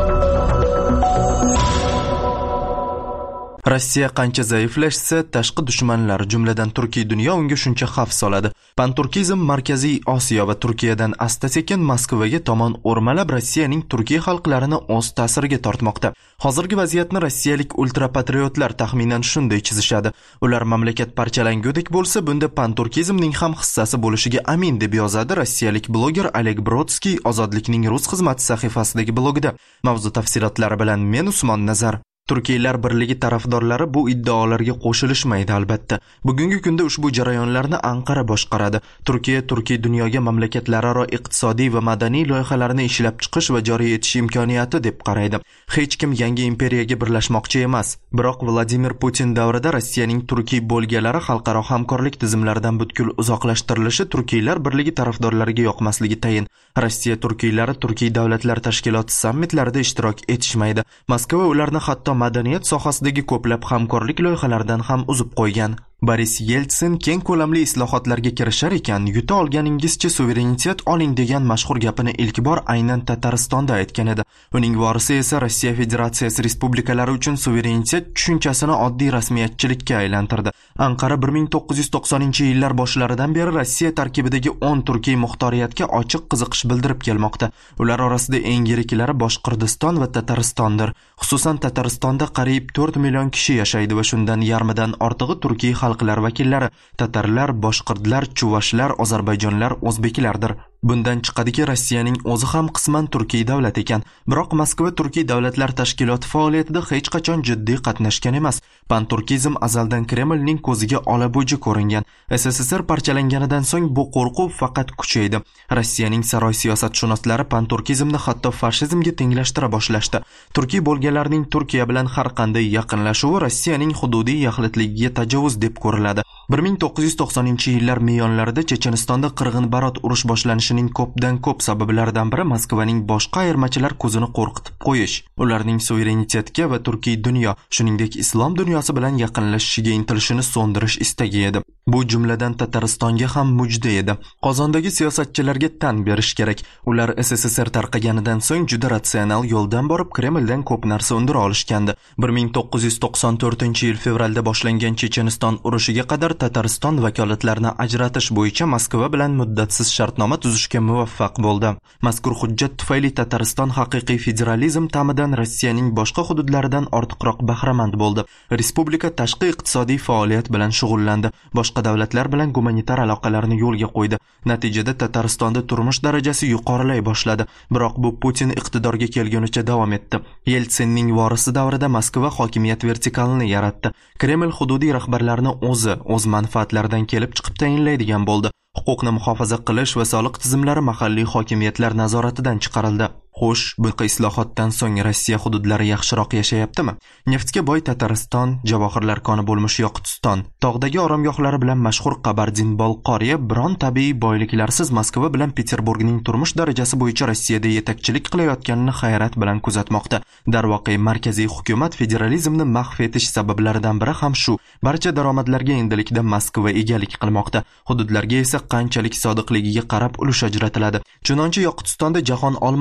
Rossiya qancha zaiflashsa, tashqi dushmanlar, jumladan Turkiy dunyo unga shuncha xavf soladi. Panturkizm Markaziy Osiyo va Turkiyadan asta-sekin Moskvaga tomon o'rmalab, Rossiyaning Turkiy xalqlarini o'z ta'siriga tortmoqda. Hozirgi vaziyatni rossiyalik ultrapatriotlar taxminan shunday chizishadi. Ular mamlakat parchalangudek bo'lsa, bunda panturkizmning ham hissasi bo'lishiga amin deb yozadi rossiyalik bloger Oleg Brodskiy Ozodlikning rus xizmati sahifasidagi blogida. Mavzu tafsilotlari bilan men Usmon Nazar. Turkiylar birligi tarafdorlari bu iddaolarga qo'shilishmaydi albatta. Bugungi kunda ushbu jarayonlarni Anqara boshqaradi. Turkiya Turkiy dunyoga mamlakatlararo iqtisodiy va madaniy loyihalarni ishlab chiqish va joriy etish imkoniyati deb qaraydi. Hech kim yangi imperiyaga birlashmoqchi emas. Biroq Vladimir Putin davrida Rossiyaning Turkiy bo'lgalari xalqaro hamkorlik tizimlaridan butkul uzoqlashtirilishi Turkiylar birligi tarafdorlariga yoqmasligi tayin. Rossiya turkiylari Turkiy davlatlar tashkiloti sammitlarida ishtirok etishmaydi. Moskva ularni hatto madaniyat sohasidagi ko'plab hamkorlik loyihalaridan ham uzib qo'ygan. Boris Yeltsin keng ko'lamli islohotlarga kirishar ekan, yuta olganingizcha suverenitet oling degan mashhur gapini ilk bor aynan Tataristonda aytgan edi. Uning vorisi esa Rossiya Federatsiyasi respublikalari uchun suverenitet tushunchasini oddiy rasmiyatchilikka aylantirdi. Anqara bir ming to'qqiz yuz to'qsoninchi yillar boshlaridan beri Rossiya tarkibidagi o'n turkiy muxtoriyatga ochiq qiziqish bildirib kelmoqda. Ular orasida eng yiriklari Boshqirdiston va Tataristondir. Xususan Tataristonda qariyb to'rt million kishi yashaydi va shundan yarmidan ortig'i turkiy xalqlar vakillari, tatarlar, boshqirdlar, chuvashlar, ozarbayjonlar, o'zbeklardir. Bundan chiqadiki, Rossiyaning o'zi ham qisman Turkiy davlat ekan. Biroq Moskva Turkiy davlatlar tashkiloti faoliyatida hech qachon jiddiy qatnashgan emas. Panturkizm azaldan Kremlning ko'ziga olabuji ko'ringan. S S S R parchalanganidan so'ng bu qo'rquv faqat kuchaydi. Rossiyaning saroy siyosatshunoslari panturkizmni hatto fashizmga tenglashtira boshlashdi. Turkiy bo'lganlarning Turkiya bilan har qanday yaqinlashuvi Rossiyaning hududiy yaxlitligiga tajovuz deb ko'riladi. bir ming to'qqiz yuz to'qsoninchi yillar miyonlarida Chechenistonda qirg'in-barot urush boshlanishining ko'pdan ko'p sabablaridan biri Moskvaning boshqa ayirmachilar ko'zini qo'rqitib qo'yish, ularning suverenitetga va Turkiy dunyo, shuningdek islom dunyosi bilan yaqinlashishiga intilishini so'ndirish istagi edi. Bu jumladan Tataristonga ham mujda edi. Qozondagi siyosatchilarga tan berish kerak. Ular S S S R tarqaganidan so'ng juda ratsional yo'ldan borib Kremldan ko'p narsa undira olishgandi. bir ming to'qqiz yuz to'qson to'rtinchi yil fevralda boshlangan Checheniston urushiga qadar Tatariston vakolatlarini ajratish bo'yicha Moskva bilan muddatsiz shartnoma tuzishga muvaffaq bo'ldi. Mazkur hujjat tufayli Tatariston haqiqiy federalizm ta'midan Rossiyaning boshqa hududlaridan ortiqroq bahramand bo'ldi. Respublika tashqi iqtisodiy faoliyat bilan shug'ullandi. Boshqa davlatlar bilan gumanitar aloqalarni yo'lga qo'ydi. Natijada Tataristonda turmush darajasi yuqorilay boshladi. Biroq bu Putin iqtidorga kelgunicha davom etdi. Yeltsinning vorisi davrida Moskva hokimiyat vertikalini yaratdi. Kreml hududiy rahbarlarini o'zi o'z manfaatlaridan kelib chiqib tayinlaydigan bo'ldi. Huquqni muhofaza qilish va soliq tizimlari mahalliy hokimiyatlar nazoratidan chiqarildi. Xo'sh, bu islohotdan so'ng Rossiya hududlari yaxshiroq yashayaptimi? Neftga boy Tatariston, javohirlar koni bo'lmish Yoqutiston, tog'dagi oromgohlari bilan mashhur Qabardin-Bolqoriya biron tabiiy boyliklarsiz Moskva bilan Peterburgning turmush darajasi bo'yicha Rossiyada yetakchilik qilayotganini hayrat bilan kuzatmoqda. Darvoqe, markaziy hukumat federalizmni mahv etish sabablaridan biri ham shu. Barcha daromadlarga endilikda Moskva egalik qilmoqda. Hududlarga esa qanchalik sodiqligiga qarab ulush ajratiladi. Chunonchi Yoqutistonda jahon olmos zaxirasi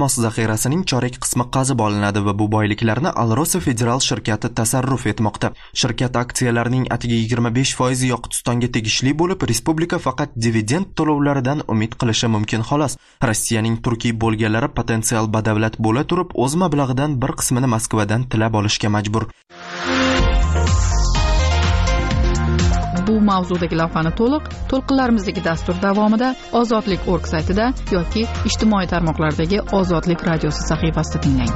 zaxirasining chorak qismi qazib olinadi va bu boyliklarni Alrosa federal shirkati tasarruf etmoqda. Shirkat aksiyalarining atigi yigirma besh foiz Yoqutistonga tegishli bo'lib, respublika faqat dividend to'lovlaridan umid qilishi mumkin xolos. Rossiyaning Turkiy bo'lganlari potensial badavlat bo'la turib, o'z mablag'idan bir qismini Moskvadan tilab olishga majbur. Bu mavzudagi lavhani to'liq to'lqinlarimizdagi dastur davomida ozodlik nokta org saytida yoki ijtimoiy tarmoqlardagi Ozodlik radiosi sahifasida tinglang.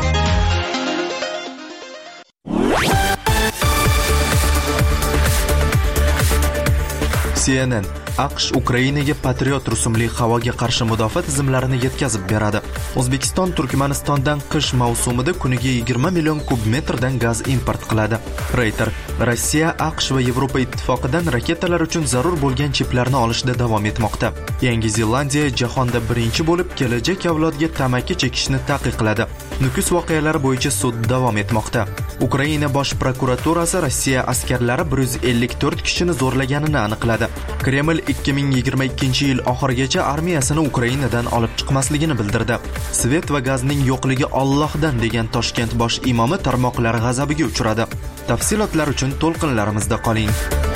C N N AQSh Ukrainaga Patriot rusumli havoga qarshi mudofaa tizimlarini yetkazib beradi. O'zbekiston Turkmanistondan qish mavsumida kuniga yigirma million kub metrdan gaz import qiladi. Reuters Rossiya, AQSh va Yevropa ittifoqidan raketalar uchun zarur bo'lgan chiplarni olishda davom etmoqda. Yangi Zelandiya jahonda birinchi bo'lib kelajak avlodga tamaki chekishni taqiqladi. Nukus voqealari bo'yicha sud davom etmoqda. Ukraina bosh prokuraturasi Rossiya askarlari bir yuz ellik to'rt kishini zo'rlaganini aniqladi. Kreml ikki ming yigirma ikkinchi yil oxirigacha armiyasini Ukrainadan olib chiqmasligini bildirdi. Svet va gazning yo'qligi Allohdan degan Toshkent bosh imomi tarmoqlar g'azabiga uchradi. Tafsilotlar uchun to'lqinlarimizda qoling.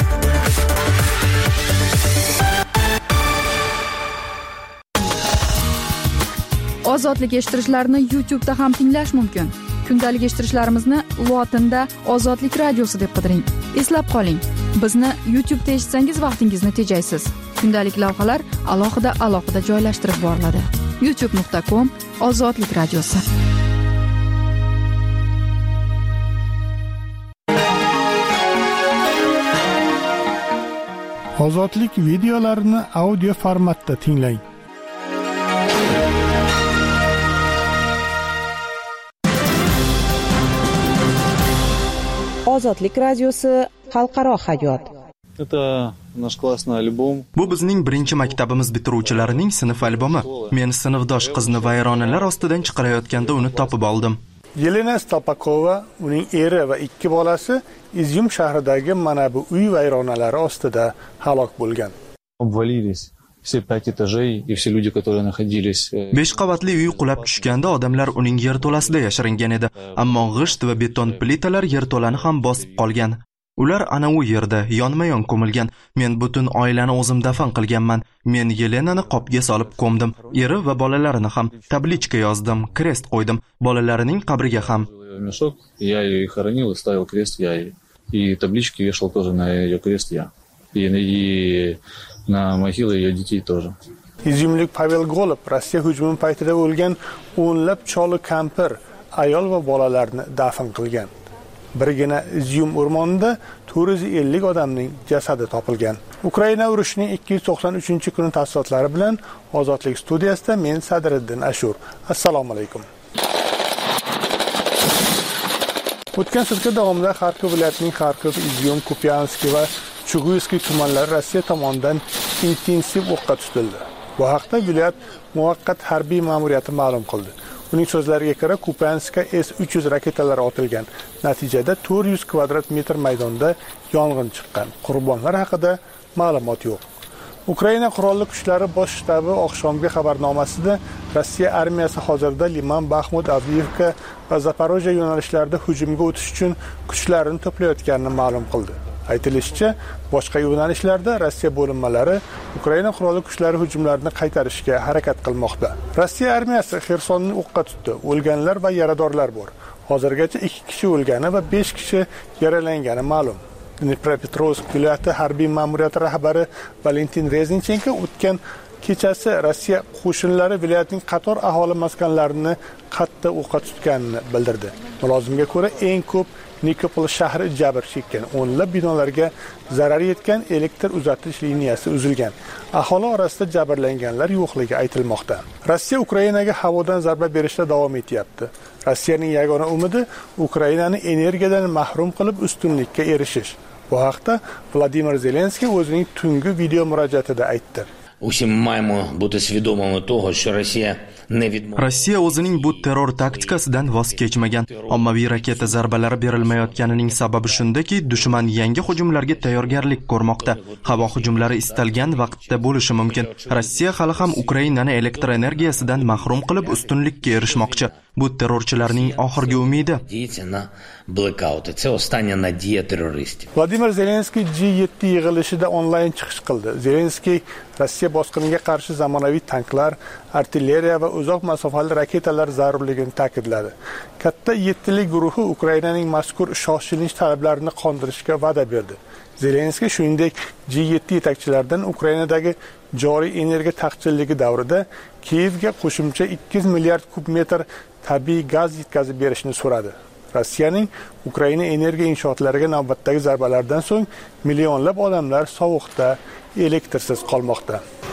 Ozodlik eshittirishlarni YouTube'da ham tinglash mumkin. Kundalik eshittirishlarimizni lotinda Ozodlik radiosi deb qidiring. Eslab qoling, bizni YouTube'da eshitsangiz vaqtingizni tejaysiz. Kundalik lavhalar alohida alohida joylashtirib boriladi. youtube nuqta com Ozodlik radiosi. Ozodlik videolarini audio formatda tinglang. Ozodlik radiosi xalqaro hayot. Это наш классный альбом. Bu bizning birinchi maktabimiz bitiruvchilarining sinf albomi. Men sinfdosh qizni vayronalar ostidan chiqarayotganda uni topib oldim. Yelena Stopakova, uning eri va ikki bolasi Izyum shahridagi mana bu uy vayronalari ostida halok bo'lgan. Обвалились все пять этажей и все люди, которые находились. besh qavatli uy qulab tushganda odamlar uning yerto'lasida yashiringan edi, ammo g'isht va beton plitalar yerto'lani ham bosib qolgan. Ular ana u yerda yonma-yon ko'milgan. Men butun oilani o'zim dafn qilganman. Men Yelenani qopga solib ko'mdim. Eri va bolalarini ham tablichka yozdim, krest qo'ydim. Bolalarining qabriga ham. Мешок, я ее хоронил и ставил крест я. И таблички вешал тоже на ее крест я. И, и на могилы ее детей тоже. Izyumlik Pavel Golub Rossiya hujumi paytida o'lgan o'nlab choli kampir, ayol va bolalarni dafn qilgan. Birgina Izyum o'rmonida to'rt yuz ellik odamning jasadi topilgan. Ukraina urushining ikki yuz to'qson uchinchi kuni tafsilotlari bilan Ozodlik studiyasida men Sadriddin Ashur. Assalomu alaykum. O'tgan sutka davomida Xarkov viloyatining Xarkov, Izyum, Kupiansk va Chuguyskiy tumanlari Rossiya tomonidan intensiv o'qqa tutildi. Bu haqda viloyat muvaqqat harbiy ma'muriyati ma'lum qildi. Uning so'zlariga ko'ra, Kupianskka S uch yuz raketalari otilgan. Natijada to'rt yuz kvadrat metr maydonda yong'in chiqqan. Qurbonlar haqida ma'lumot yo'q. Ukraina qurolli kuchlari bosh shtabi oqshomgi xabarnomasida Rossiya armiyasi hozirda Liman, Baxmut, Avdiivka va Zaporojye yo'nalishlarida hujumga o'tish uchun kuchlarini to'playotganini ma'lum qildi. Aytilishicha, boshqa yo'nalishlarda Rossiya bo'linmalari Ukraina qurolli kuchlari hujumlarini qaytarishga harakat qilmoqda. Rossiya armiyasi Xersonni o'qqa tutdi. O'lganlar va yaradorlar bor. Hozirgacha ikki kishi o'lgani va besh kishi yaralangani ma'lum. Dnepropetrovsk viloyati harbiy ma'muriyati rahbari Valentin Reznichenko o'tgan kechasi Rossiya qo'shinlari viloyatning qator aholi maskanlarini qattiq o'qqa tutganini bildirdi. Mulozimga ko'ra, eng ko'p Nikopol shahri jabr chekkan. O'nlab binolarga zarar yetgan, elektr uzatish liniyasi uzilgan. Aholi orasida jabrlanganlar yo'qligi aytilmoqda. Rossiya Ukrainaga havodan zarba berishda davom etyapti. Rossiyaning yagona umidi Ukrainani energiyadan mahrum qilib ustunlikka erishish. Bu haqda Vladimir Zelenskiy o'zining tungi video murojaatida aytdi. Усі маємо бути свідомими того, що Росія Rossiya o'zining bu terror taktikasidan voz kechmagan. Ommaviy raketa zarbalari berilmayotganining sababi shundaki, dushman yangi hujumlarga tayyorgarlik ko'rmoqda. Havo hujumlari istalgan vaqtda bo'lishi mumkin. Rossiya hali ham Ukrainani elektr energiyasidan mahrum qilib ustunlikka erishmoqchi. Bu terrorchilarning oxirgi umidi. Vladimir Zelenskiy G yetti yig'ilishida onlayn chiqish qildi. Zelenskiy Rossiya bosqiniga qarshi zamonaviy tanklar, artilleriya va uzoq masofali raketalar zarurligini ta'kidladi. Katta yettilik guruhi Ukrainaning mazkur shoshilinch talablarini qondirishga va'da berdi. Zelenskiy shuningdek G yetti yetakchilaridan Ukrainadagi joriy energiya taqchilligi davrida Kiyevga qo'shimcha ikki yuz milliard kub metr tabiiy gaz yetkazib berishni so'radi. Rossiyaning Ukraina energiya inshootlariga navbatdagi zarbalardan so'ng millionlab odamlar sovuqda, elektrsiz qolmoqda.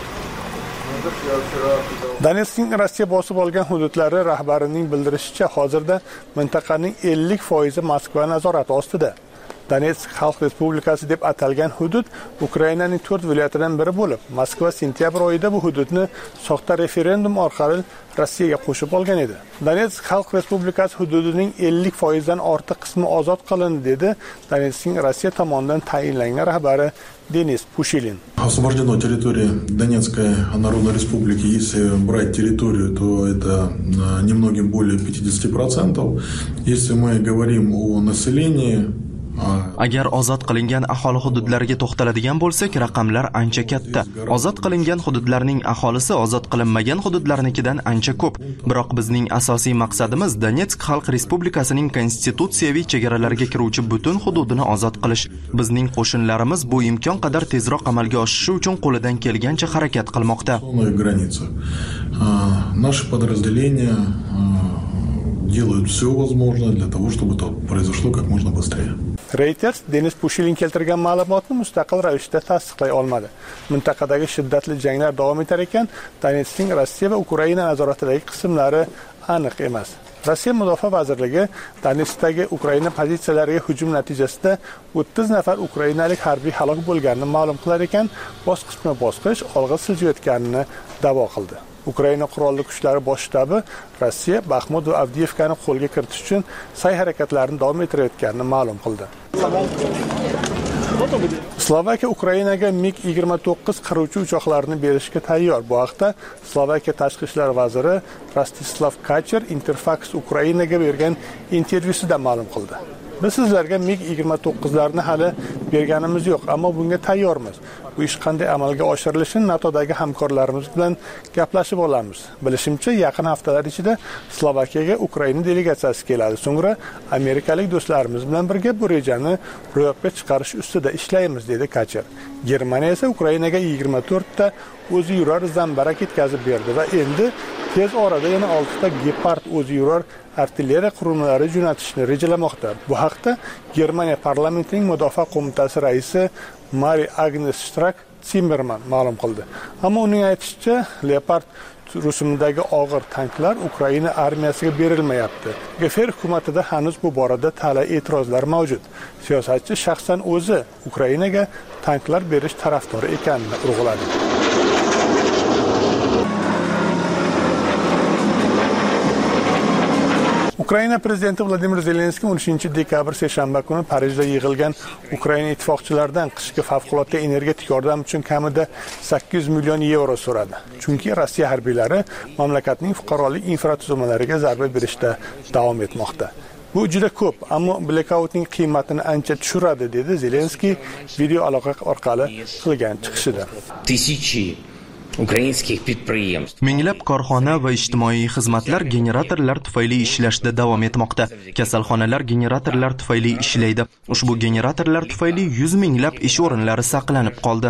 Donetskning Rossiya bosib olgan hududlari rahbarining bildirishicha, hozirda mintaqaning ellik foizi Moskva nazorati ostida. Donetsk Xalq Respublikasi deb atalgan hudud Ukrainaning to'rt viloyatidan biri bo'lib, Moskva sentyabr oyida bu hududni soxta referendum orqali Rossiyaga qo'shib olgan edi. Donetsk Xalq Respublikasi hududining ellik foizdan ortiq qismi ozod qilindi, dedi Donetskning Rossiya tomonidan tayinlangan rahbari Denis Pushilin. Освобождена территория Донецкой Народной Республики, если брать территорию, то это немногим более пятьдесят процентов. Если мы говорим о населении, Agar ozod qilingan aholi hududlariga to'xtaladigan bo'lsak, raqamlar ancha katta. Ozod qilingan hududlarning aholisi ozod qilinmagan hududlarnikidan ancha ko'p. Biroq bizning asosiy maqsadimiz Donetsk Xalq Respublikasining konstitutsiyaviy chegaralariga kiruvchi butun hududini ozod qilish. Bizning qo'shinlarimiz bu imkon qadar tezroq amalga oshishi uchun qo'lidan kelgancha harakat qilmoqda. Наши подразделения делают все возможное для того, чтобы это произошло как можно быстрее. Reuters Denis Pushilin keltirgan ma'lumotni mustaqil ravishda tasdiqlay olmadi. Mintaqadagi shiddatli janglar davom etar ekan, Donetskning Rossiya va Ukraina nazoratidagi qismlari aniq emas. Rossiya Mudofaa vazirligi Donetskdagi Ukraina pozitsiyalariga hujum natijasida o'ttiz nafar ukrainalik harbiy halok bo'lganini ma'lum qilar ekan, bosqichma-bosqich olg'a siljayotganini da'vo qildi. Ukraina qurolli kuchlari bosh shtabi Rossiya Baxmut va Avdiyevkani qo'lga kiritish uchun sa'y-harakatlarini davom ettirayotganini ma'lum qildi. Slovakiya Ukrainaga MiG yigirma to'qqiz qiruvchi uchoqlarini berishga tayyor. Bu haqda Slovakiya tashqi ishlar vaziri Rostislav Kacher Interfax Ukrainaga bergan intervyusida ma'lum qildi. Biz sizlarga MiG yigirma to'qqizlarni hali berganimiz yo'q, ammo bunga tayyormiz. Bu ish qanday amalga oshirilishini NATOdagi hamkorlarimiz bilan gaplashib olamiz. Bilishimcha, yaqin haftalar ichida Slovakiyaga Ukraina delegatsiyasi keladi. So'ngra amerikalik do'stlarimiz bilan birga bu rejani ro'yobga chiqarish ustida ishlaymiz, dedi Kacher. Germaniya esa Ukrainaga yigirma to'rtta o'zi yurar zambarak yetkazib berdi va endi tez orada yana oltita Gepard o'zi yurar artilleriya qurilmalari jo'natishni rejalamoqda. Bu haqda Germaniya parlamentining mudofaa qo'mitasi raisi Mari Agnes Strack-Zimmerman ma'lum qildi. Ammo uning aytishicha, Leopard rusumidagi og'ir tanklar Ukraina armiyasiga berilmayapti. Gefer hukumatida hanuz bu borada talay e'tirozlar mavjud. Siyosatchi shaxsan o'zi Ukrainaga tanklar berish tarafdori ekanini urg'uladi. Ukraina prezidenti Vladimir Zelenskiy o'n uchinchi dekabr seshanba kuni Parijda yig'ilgan Ukraina ittifoqchilaridan qishki favqulodda energetik yordam uchun kamida sakkiz yuz million yevro so'radi. Chunki Rossiya harbiylari mamlakatning fuqarolik infratuzilmalariga zarba berishda davom etmoqda. Bu juda ko'p, ammo blackoutning qiymatini ancha tushiradi, dedi Zelenskiy video aloqa orqali qilgan chiqishida. Minglab korxona va ijtimoiy xizmatlar generatorlar tufayli ishlashda davom etmoqda. Kasalxonalar generatorlar tufayli ishlaydi. Ushbu generatorlar tufayli yuz minglab ish o'rinlari saqlanib qoldi.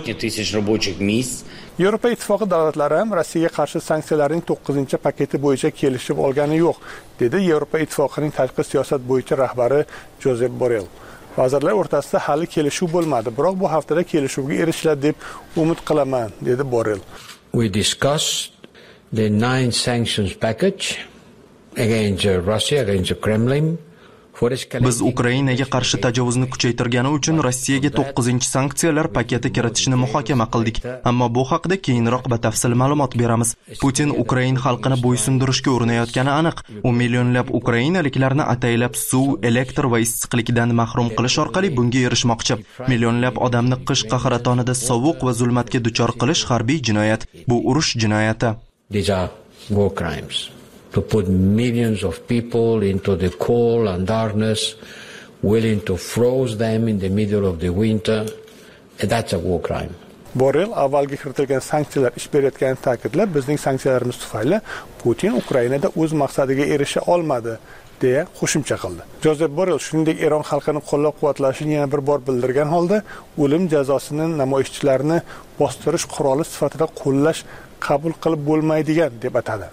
Yevropa Ittifoqi davlatlari ham Rossiyaga qarshi sanksiyalarning to'qqizinchi paketi bo'yicha kelishib olgani yo'q, dedi Yevropa Ittifoqining tashqi siyosat bo'yicha rahbari Josep Borrell. Vazirlar o'rtasida hali kelishuv bo'lmadi, biroq bu haftada kelishuvga erishiladi deb umid qilaman, dedi Borrell. We discussed the nine sanctions package against Russia, against the Kremlin, Biz Ukrainaga qarshi tajovuzni kuchaytirgani uchun Rossiyaga to'qqizinchi sanksiyalar paketi kiritishni muhokama qildik. Ammo bu haqida keyinroq batafsil ma'lumot beramiz. Putin Ukrain xalqini bo'ysundirishga urinayotgani aniq. U millionlab ukrainaliklarni ataylab suv, elektr va issiqlikdan mahrum qilish orqali bunga erishmoqchi. Millionlab odamni qish qahratonida sovuq va zulmatga duchor qilish harbiy jinoyat. Bu urush jinoyati. These are war crimes. To put millions of people into the cold and darkness, willing to freeze them in the middle of the winter, that's a war crime. Borrell avvalgi kiritilgan sanksiyalar ish berayotganini ta'kidlab, bizning sanksiyalarimiz tufayli Putin Ukrainada o'z maqsadiga erisha olmadi deya qo'shimcha qildi. Jozef Borrell shuningdek Eron xalqini qo'llab-quvvatlashini yana bir bor bildirgan holda, o'lim jazosini namoyishchilarni bostirish quroli sifatida qo'llash qabul qilib bo'lmaydigan deb atadi.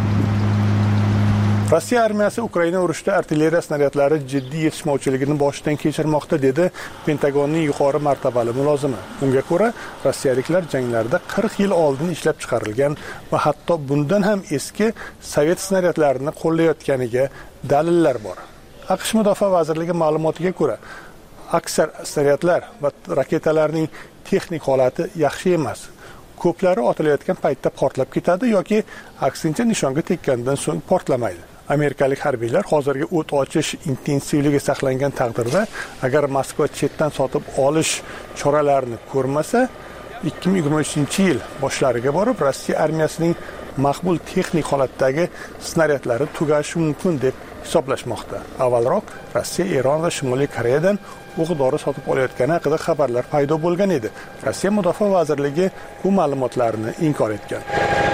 Rossiya armiyasi Ukraina urushida artilleriya snaryadlari jiddiy yetishmovchiligini boshidan kechirmoqda, dedi Pentagonning yuqori martabali mulozimi. Unga ko'ra, rossiyaliklar janglarda qirq yil oldin ishlab chiqarilgan va hatto bundan ham eski sovet snaryadlarini qo'llayotganiga dalillar bor. AQSh Mudofaa vazirligi ma'lumotiga ko'ra, aksar snaryadlar va raketalarning texnik holati yaxshi emas. Ko'plari otilayotgan paytda portlab ketadi yoki aksincha nishonga tekkandan so'ng portlamaydi. Amerikalik harbiylar hozirgi o't ochish intensivligi saqlangan taqdirda, agar Moskva chetdan sotib olish choralarini ko'rmasa, ikki ming yigirma uchinchi yil boshlariga borib Rossiya armiyasining maqbul texnik holatdagi snaryadlari tugashi mumkin deb hisoblashmoqda. Avvalroq Rossiya Eron va Shimoliy Koreyadan o'q-dori sotib olayotgani haqida xabarlar paydo bo'lgan edi. Rossiya Mudofaa vazirligi bu ma'lumotlarni inkor etgan.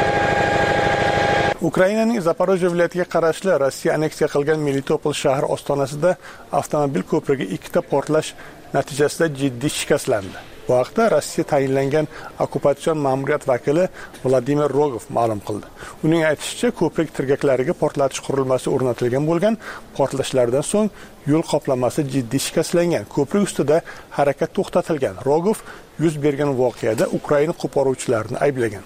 Ukrainaning Zaporojye viloyatiga qarashli Rossiya anneksiya qilgan Melitopol shahri ostonasida avtomobil ko'prigi ikkita portlash natijasida jiddiy shikastlandi. Bu haqda Rossiya tayinlangan okkupatsion ma'muriyat vakili Vladimir Rogov ma'lum qildi. Uning aytishicha, ko'prik tirgaklariga portlatish qurilmasi o'rnatilgan bo'lgan. Portlashlardan so'ng yo'l qoplamasi jiddiy shikastlangan. Ko'prik ustida harakat to'xtatilgan. Rogov yuz bergan voqeada Ukraina qo'poruvchilarini ayblagan.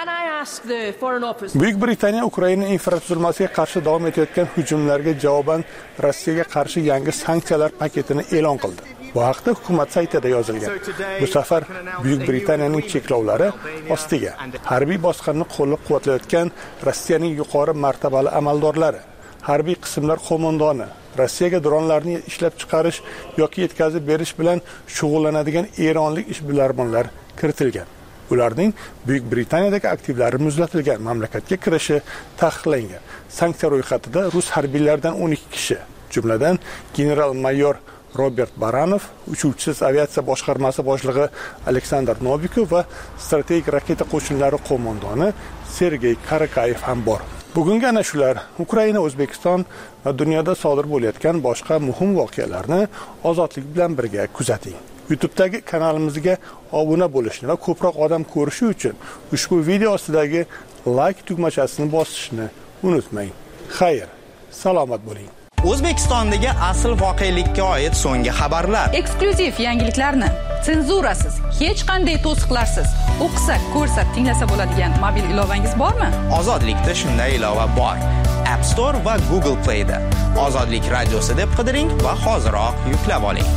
Buyuk Britaniya Ukraina infratuzilmasiga qarshi davom etayotgan hujumlarga javoban Rossiyaga qarshi yangi sanksiyalar paketini e'lon qildi. Bu haqda hukumat saytida yozilgan. Bu safar Buyuk Britaniyaning cheklovlari ostiga harbiy bosqinni qo'llab-quvvatlayotgan Rossiyaning yuqori martabali amaldorlari, harbiy qismlar qo'mondoni, Rossiyaga dronlarni ishlab chiqarish yoki yetkazib berish bilan shug'ullanadigan eronlik ishbilarmonlar kiritilgan. Ularning Buyuk Britaniyadagi aktivlari muzlatilgan, mamlakatga kirishi taqiqlangan. Sanksiya ro'yxatida rus harbiylaridan o'n ikki kishi, jumladan general-mayor Robert Baranov, uchuvchisiz aviatsiya boshqarmasi boshlig'i Aleksandr Novikov va strategik raketa qo'shinlari qo'mondoni Sergey Karakayev ham bor. Bugungi ana shular Ukraina, O'zbekiston va dunyoda sodir bo'layotgan boshqa muhim voqealarni ozodlik bilan birga kuzating. YouTube'dagi kanalimizga obuna bo'lishni va ko'proq odam ko'rishi uchun ushbu video ostidagi like tugmachasini bosishni unutmang. Xayr, salomat bo'ling. O'zbekistondagi asl voqelikka oid so'nggi xabarlar, eksklyuziv yangiliklarni senzurasiz, hech qanday to'siqlarsiz o'qisa, ko'rsa, tinglasa bo'ladigan mobil ilovangiz bormi? Ozodlikda shunday ilova bor. App Store va Google Play da Ozodlik radiosi deb qidiring va hoziroq yuklab oling.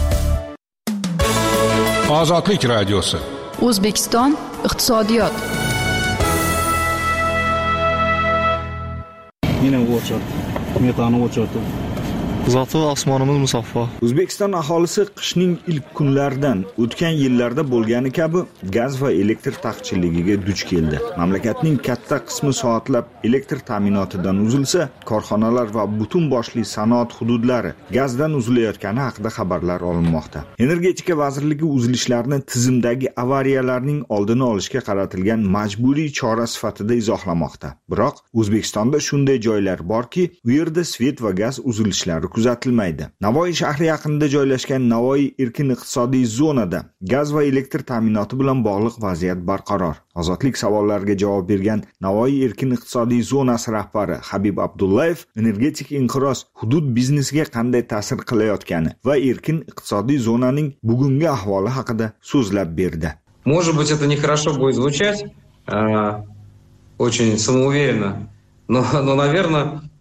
Ozodlik radiosi. O'zbekiston iqtisodiyot. Yine o'chirdi. Metani o'chirdi. Zoti osmonimiz musaffo. O'zbekiston aholisi qishning ilk kunlaridan o'tgan yillarda bo'lgani kabi gaz va elektr taqchilligiga duch keldi. Mamlakatning katta qismi soatlab elektr ta'minotidan uzilsa, korxonalar va butun boshli sanoat hududlari gazdan uzilayotgani haqida xabarlar olinmoqda. Energetika vazirligi uzilishlarni tizimdagi avariyalarning oldini olishga qaratilgan majburiy chora sifatida izohlamoqda. Biroq O'zbekistonda shunday joylar borki, u yerda svet va gaz uzilishlari kuzatilmaydi. Navoiy shahri yaqinida joylashgan Navoiy erkin iqtisodiy zonada gaz va elektr ta'minoti bilan bog'liq vaziyat barqaror. Ozodlik savollariga javob bergan Navoiy erkin iqtisodiy zonasi rahbari Habib Abdullayev energetik inqiroz hudud biznesiga qanday ta'sir qilayotgani va erkin iqtisodiy zonaning bugungi ahvoli haqida so'zlab berdi. Может быть, это нехорошо будет звучать, очень самоуверенно, но, но, наверное,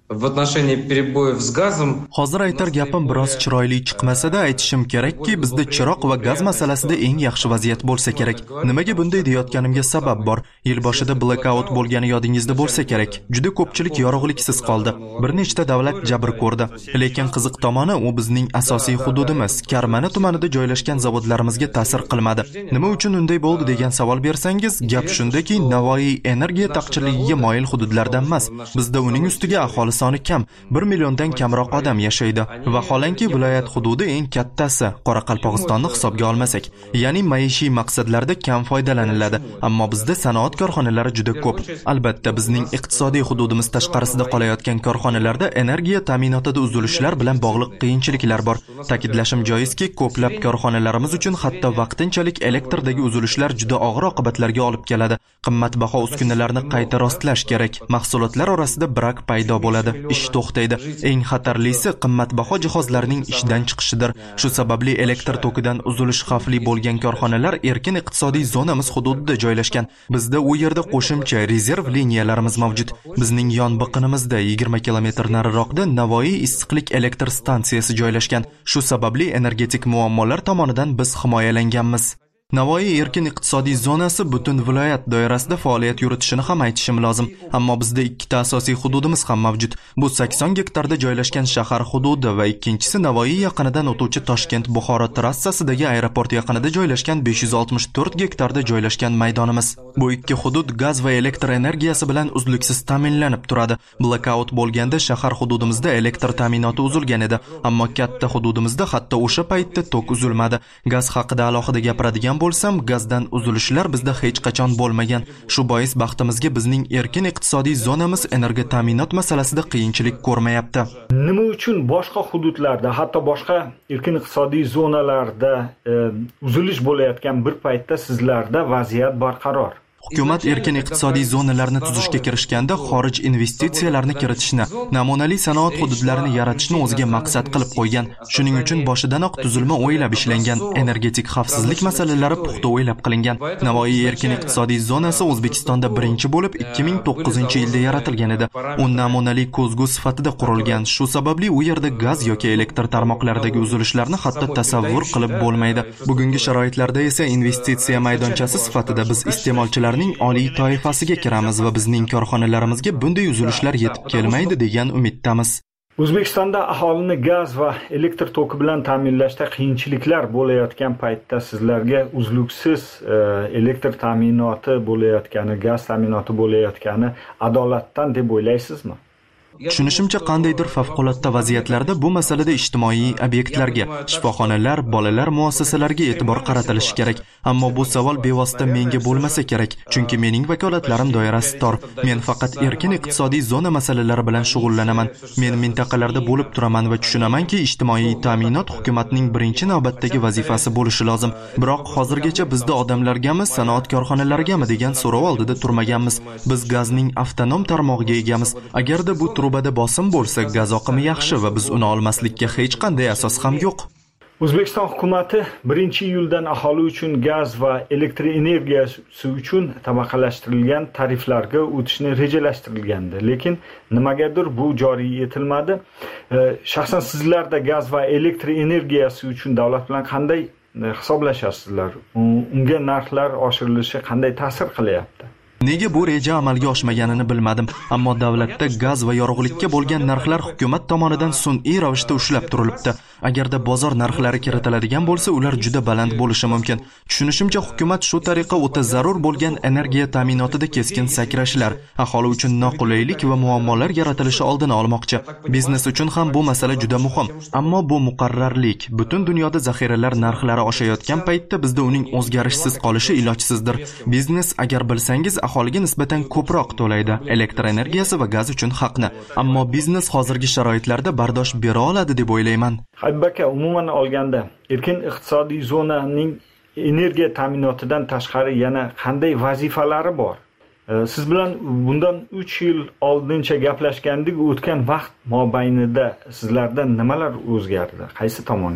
в отношении перебоев с газом. Hozir aytar gapim biroz chiroyli chiqmasa-da aytishim kerakki, bizda chiroq va gaz masalasida eng yaxshi vaziyat bo'lsa kerak. Nimaga bunday deyotganimga sabab bor. Yil boshida blackout bo'lgani yodingizda bo'lsa kerak. Juda ko'pchilik yorug'liksiz qoldi. Bir nechta davlat jabr ko'rdi. Lekin qiziq tomoni u bizning asosiy hududimiz, Karmana tumanida joylashgan zavodlarimizga ta'sir qilmadi. Nima uchun unday bo'ldi degan savol bersangiz, gap shundaki, Navoiy energiya taqchilligiga moyil hududlardan emas. Bizda uning ustiga aholi soni kam, bir milliondan kamroq odam yashaydi. Vaholanki viloyat hududi eng kattasi, Qoraqalpog'istonni hisobga olmasak, ya'ni maishiy maqsadlarda kam foydalaniladi, ammo bizda sanoat korxonalari juda ko'p. Albatta, bizning iqtisodiy hududimiz tashqarisida qolayotgan korxonalarda energiya ta'minotida uzilishlar bilan bog'liq qiyinchiliklar bor. Ta'kidlashim joizki, ko'plab korxonalarimiz uchun hatto vaqtinchalik elektrdagi uzilishlar juda og'ir oqibatlarga olib keladi. Qimmatbaho uskunalarni qayta rostlash kerak. Mahsulotlar orasida brak paydo bo'ladi, ish to'xtaydi. Eng xatarlisi qimmatbaho jihozlarning ishdan chiqishidir. Shu sababli elektr tokidan uzilish xavfli bo'lgan korxonalar erkin iqtisodiy zonamiz hududida joylashgan. Bizda u yerda qo'shimcha rezerv liniyalarimiz mavjud. Bizning yon biqinimizda yigirma kilometr nariroqda Navoiy issiqlik elektr stansiyasi joylashgan. Shu sababli energetik muammolar tomonidan biz himoyalanganmiz. Navoiy erkin iqtisodiy zonasi butun viloyat doirasida faoliyat yuritishini ham aytishim lozim. Ammo bizda ikkita asosiy hududimiz ham mavjud. Bu sakson gektarda joylashgan shahar hududi va ikkinchisi Navoiy yaqinidan o'tuvchi Toshkent-Buxoro trassasidagi aeroport yaqinida joylashgan besh yuz oltmish to'rt gektarda joylashgan maydonimiz. Bu ikki hudud gaz va elektr energiyasi bilan uzluksiz ta'minlanib turadi. Blackout bo'lganda shahar hududimizda elektr ta'minoti uzilgan edi, ammo katta hududimizda hatto o'sha paytda tok uzilmadi. Gaz haqida alohida gapiradigan bo'lsam, gazdan uzilishlar bizda hech qachon bo'lmagan. Shu bois baxtimizga bizning erkin iqtisodiy zonamiz energiya ta'minot masalasida qiyinchilik ko'rmayapti. Nima uchun boshqa hududlarda, hatto boshqa erkin iqtisodiy zonalarda e, uzilish bo'layotgan bir paytda sizlarda vaziyat barqaror? Hukumat erkin iqtisodiy zonalarni tuzishga kirishganda xorij investitsiyalarini kiritishni, namunali sanoat hududlarini yaratishni o'ziga maqsad qilib qo'ygan. Shuning uchun boshidanoq tuzilma o'ylab ishlangan, energetik xavfsizlik masalalari puxta o'ylab qilingan. Navoiy erkin iqtisodiy zonasi O'zbekistonda birinchi bo'lib ikki ming to'qqizinchi yilda yaratilgan edi. U namunali ko'zgu sifatida qurilgan. Shu sababli u yerda gaz yoki elektr tarmoqlaridagi uzilishlarni hatto tasavvur qilib bo'lmaydi. Bugungi sharoitlarda esa investitsiya maydonchasi sifatida biz iste'molchilar oliy toifasiga kiramiz va bizning korxonalarimizga bunday uzilishlar yetib kelmaydi degan umiddamiz. O'zbekistonda aholini gaz va elektr toki bilan ta'minlashda qiyinchiliklar bo'layotgan paytda sizlarga uzluksiz e, elektr ta'minoti bo'layotgani, gaz ta'minoti bo'layotgani adolatdan deb o'ylaysizmi? Tushunishimcha, qandaydir favqulodda vaziyatlarda bu masalada ijtimoiy obyektlarga, shifoxonalar, bolalar muassasalariga e'tibor qaratilishi kerak. Ammo bu savol bevosita menga bo'lmasa kerak, chunki mening vakolatlarim doirasi tor. Men faqat erkin iqtisodiy zona masalalari bilan shug'ullanaman. Men mintaqalarda bo'lib turaman va tushunamanki, ijtimoiy ta'minot hukumatning birinchi navbatdagi vazifasi bo'lishi lozim. Biroq hozirgacha bizda odamlargami, sanoat korxonalarigami degan so'rov oldida turmaganmiz. Biz gazning avtonom tarmog'iga egamiz. Agarda bu trubada bosim bo'lsa, gaz oqimi yaxshi va biz uni olmaslikka hech qanday asos ham yo'q. O'zbekiston hukumatı birinchi iyuldan aholi uchun gaz va elektr energiyasi uchun tabaqalashtirilgan tariflarga o'tishni rejalashtirilgandi. Lekin nimagadir bu joriy etilmadi. Shaxsan sizlarda gaz va elektr energiyasi uchun davlat bilan qanday hisoblashasizlar? Unga narxlar oshirilishi qanday ta'sir qilyapti? Nega bu reja amalga oshmaganini bilmadim, ammo davlatda gaz va yorug'likka bo'lgan narxlar hukumat tomonidan sun'iy ravishda ushlab turilibdi. Agarda bozor narxlari kiritiladigan bo'lsa, ular juda baland bo'lishi mumkin. Tushunishimcha, hukumat shu tariqa o'ta zarur bo'lgan energiya ta'minotida keskin sakrashlar, aholi uchun noqulaylik va muammolar yaratilishi oldini olmoqchi. Biznes uchun ham bu masala juda muhim, ammo bu muqarrarlik. Butun dunyoda zaxiralar narxlari oshayotgan paytda bizda uning o'zgarishsiz qolishi ilojsizdir. Biznes, agar bilsangiz, aholiga nisbatan ko'proq to'laydi, elektr energiyasi va gaz uchun haqni. Ammo biznes hozirgi sharoitlarda bardosh bera oladi deb o'ylayman. Habib aka, umuman olganda, erkin iqtisodiy zonaning energiya ta'minotidan tashqari yana qanday vazifalari bor? Siz bilan bundan uch yil oldincha gaplashgandik, o'tgan vaqt mobaynida sizlarda nimalar o'zgardi? Qaysi tomonga?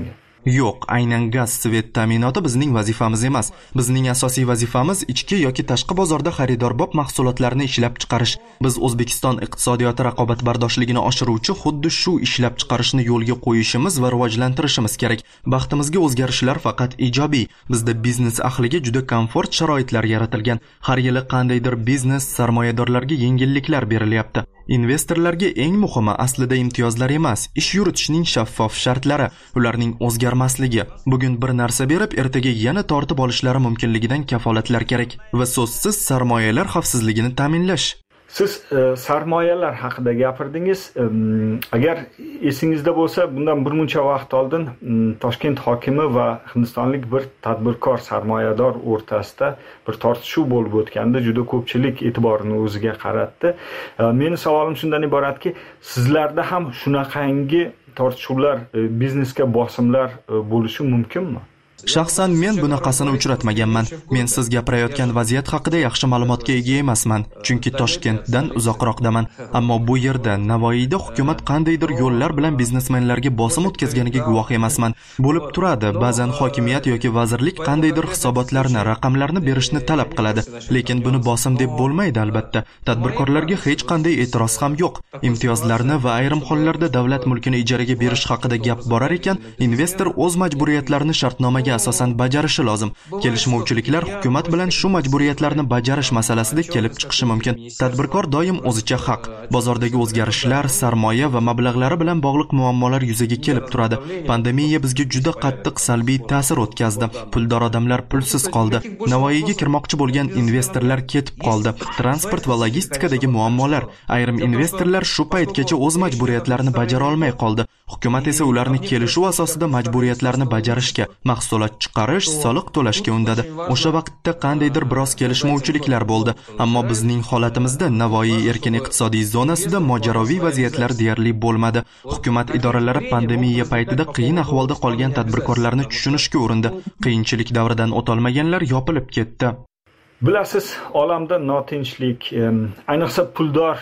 Yo'q, aynan gaz svet ta'minoti bizning vazifamiz emas. Bizning asosiy vazifamiz ichki yoki tashqi bozorda xaridorbob mahsulotlarni ishlab chiqarish. Biz O'zbekiston iqtisodiyoti raqobatbardoshligini oshiruvchi xuddi shu ishlab chiqarishni yo'lga qo'yishimiz va rivojlantirishimiz kerak. Baxtimizga o'zgarishlar faqat ijobiy. Bizda biznes ahliga juda komfort sharoitlar yaratilgan. Har yili qandaydir biznes sarmoyadorlarga yengilliklar berilyapti. Investorlarga eng muhimi aslida imtiyozlar emas, ish yuritishning shaffof shartlari, ularning o'zgarmasligi. Bugun bir narsa berib, ertaga yana tortib olishlari mumkinligidan kafolatlar kerak va so'zsiz sarmoyalar xavfsizligini ta'minlash. Siz e, sarmoyalar haqida gapirdingiz. E, agar esingizda bo'lsa, bundan bir muncha vaqt oldin e, Toshkent hokimi va hindistonlik bir tadbirkor sarmoyador o'rtasida bir tortishuv bo'lib o'tganda juda ko'pchilik e'tiborini o'ziga qaratdi. E, meni savolim shundan iboratki, sizlarda ham shunaqangi tortishuvlar, e, biznesga bosimlar e, bo'lishi mumkinmi? Shaxsan men bunaqasini uchratmaganman. Men siz gapirayotgan vaziyat haqida yaxshi ma'lumotga ega emasman, chunki Toshkentdan uzoqroqdaman. Ammo bu yerda Navoiyda hukumat qandaydir yo'llar bilan biznesmenlarga bosim o'tkazganiga guvoh emasman. Bo'lib turadi, ba'zan hokimiyat yoki vazirlik qandaydir hisobotlarni, raqamlarni berishni talab qiladi, lekin buni bosim deb bo'lmaydi albatta. Tadbirkorlarga hech qanday e'tiroz ham yo'q. Imtiyozlarni va ayrim hollarda davlat mulkini ijaraga berish haqida gap borar ekan, investor o'z majburiyatlarini shartnomaga asosan bajarishi lozim. Kelishmovchiliklar hukumat bilan shu majburiyatlarni bajarish masalasida kelib chiqishi mumkin. Tadbirkor doim o'zicha haq. Bozordagi o'zgarishlar, sarmoya va mablag'lari bilan bog'liq muammolar yuzaga kelib turadi. Pandemiya bizga juda qattiq salbiy ta'sir o'tkazdi. Puldor odamlar pulsiz qoldi. Navoiyga kirmoqchi bo'lgan investorlar ketib qoldi. Transport va logistikadagi muammolar. Ayrim investorlar shu paytgacha o'z majburiyatlarini bajara olmay qoldi. Hukumat esa ularni kelishuv asosida majburiyatlarni bajarishga, mahsulot chiqarish, soliq to'lashga undadi. O'sha vaqtda qandaydir biroz kelishmovchiliklar bo'ldi, ammo bizning holatimizda Navoiy erkin iqtisodiy zonasida mojaroviy vaziyatlar deyarli bo'lmadi. Hukumat idoralari pandemiya paytida qiyin ahvolda qolgan tadbirkorlarni tushunishga urindi. Qiyinchilik davridan o'tolmaganlar yopilib ketdi. Bilasiz, olamda notinchlik, ayniqsa puldor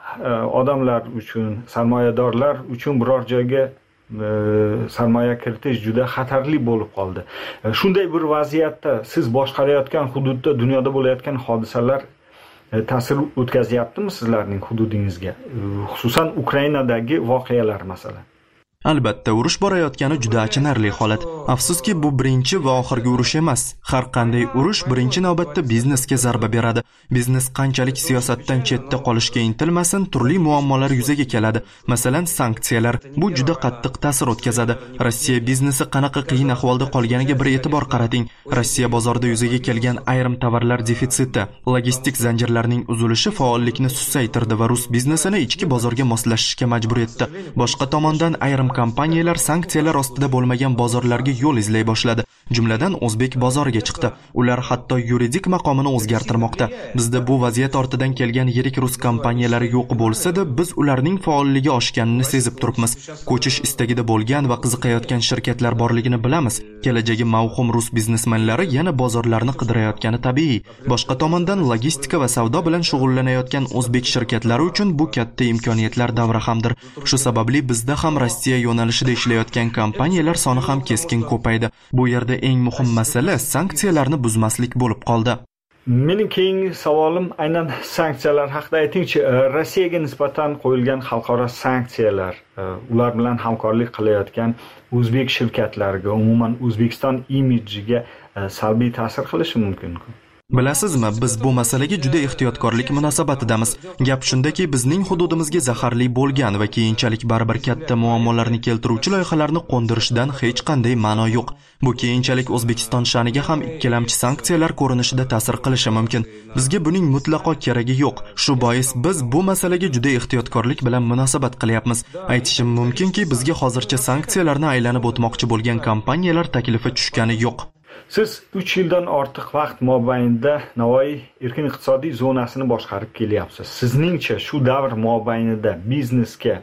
odamlar uchun, sarmoyadorlar uchun biror joyga e, sarmoya kiritish juda xatarli bo'lib qoldi. E, shunday bir vaziyatda siz boshqarayotgan hududda dunyoda bo'layotgan hodisalar e, ta'sir o'tkazyaptimi sizlarning hududingizga? E, xususan Ukrainadagi voqealar masalan. Albatta, urush borayotgani juda achinarli holat. Afsuski, bu birinchi va oxirgi urush emas. Har qanday urush birinchi navbatda biznesga zarba beradi. Biznes qanchalik siyosatdan chetda qolishga intilmasin, turli muammolar yuzaga keladi. Masalan, sanksiyalar. Bu juda qattiq ta'sir o'tkazadi. Rossiya biznesi qanaqa qiyin ahvolda qolganiga bir e'tibor qarating. Rossiya bozorida yuzaga kelgan ayrim tovarlar defitsiti, logistik zanjirlarning uzilishi faollikni susaytirdi va rus biznesini ichki bozorga moslashishga majbur etdi. Boshqa tomondan ayrim kompaniyalar sanksiyalar ostida bo'lmagan bozorlarga yo'l izlay boshladi. Jumladan o'zbek bozoriga chiqdi. Ular hatto yuridik maqomini o'zgartirmoqda. Bizda bu vaziyat ortidan kelgan yirik rus kompaniyalari yo'q bo'lsa-da, biz ularning faolligi oshganini sezib turibmiz. Ko'chish istagida bo'lgan va qiziqayotgan shirkatlar borligini bilamiz. Kelajagi mavhum rus biznesmenlari yana bozorlarni qidirayotgani tabiiy. Boshqa tomondan logistika va savdo bilan shug'ullanayotgan o'zbek shirkatlari uchun bu katta imkoniyatlar davri hamdir. Shu sababli bizda ham Rossiya yo'nalishida ishlayotgan kompaniyalar soni ham keskin ko'paydi. Bu yerda eng muhim masala sanksiyalarni buzmaslik bo'lib qoldi. Mening keyingi savolim aynan sanksiyalar haqida. Aytingchi, Rossiyaga nisbatan qo'yilgan xalqaro sanksiyalar, ular bilan hamkorlik qilayotgan o'zbek shirkatlariga, umuman O'zbekiston imidjiga salbiy ta'sir qilishi mumkin-ku? Bilasizmi, biz bu masalaga juda ehtiyotkorlik munosabatidamiz. Gap shundaki, bizning hududimizga zaharli bo'lgan va keyinchalik baribir katta muammolarni keltiruvchi loyihalarni qo'ndirishdan hech qanday ma'no yo'q. Bu keyinchalik O'zbekiston sha'niga ham ikkilamchi sanksiyalar ko'rinishida ta'sir qilishi mumkin. Bizga buning mutlaqo keragi yo'q. Shu bois biz bu masalaga juda ehtiyotkorlik bilan munosabat qilyapmiz. Aytishim mumkinki, bizga hozircha sanksiyalarni aylanib o'tmoqchi bo'lgan kompaniyalar taklifi tushgani yo'q. Siz uch yildan ortiq vaqt mobaynida Navoiy erkin iqtisodiy zonasini boshqarib kelyapsiz. Sizningcha shu davr mobaynida biznesga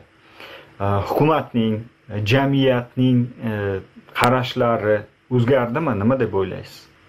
hukumatning, jamiyatning qarashlari o'zgardimi? Nima deb o'ylaysiz?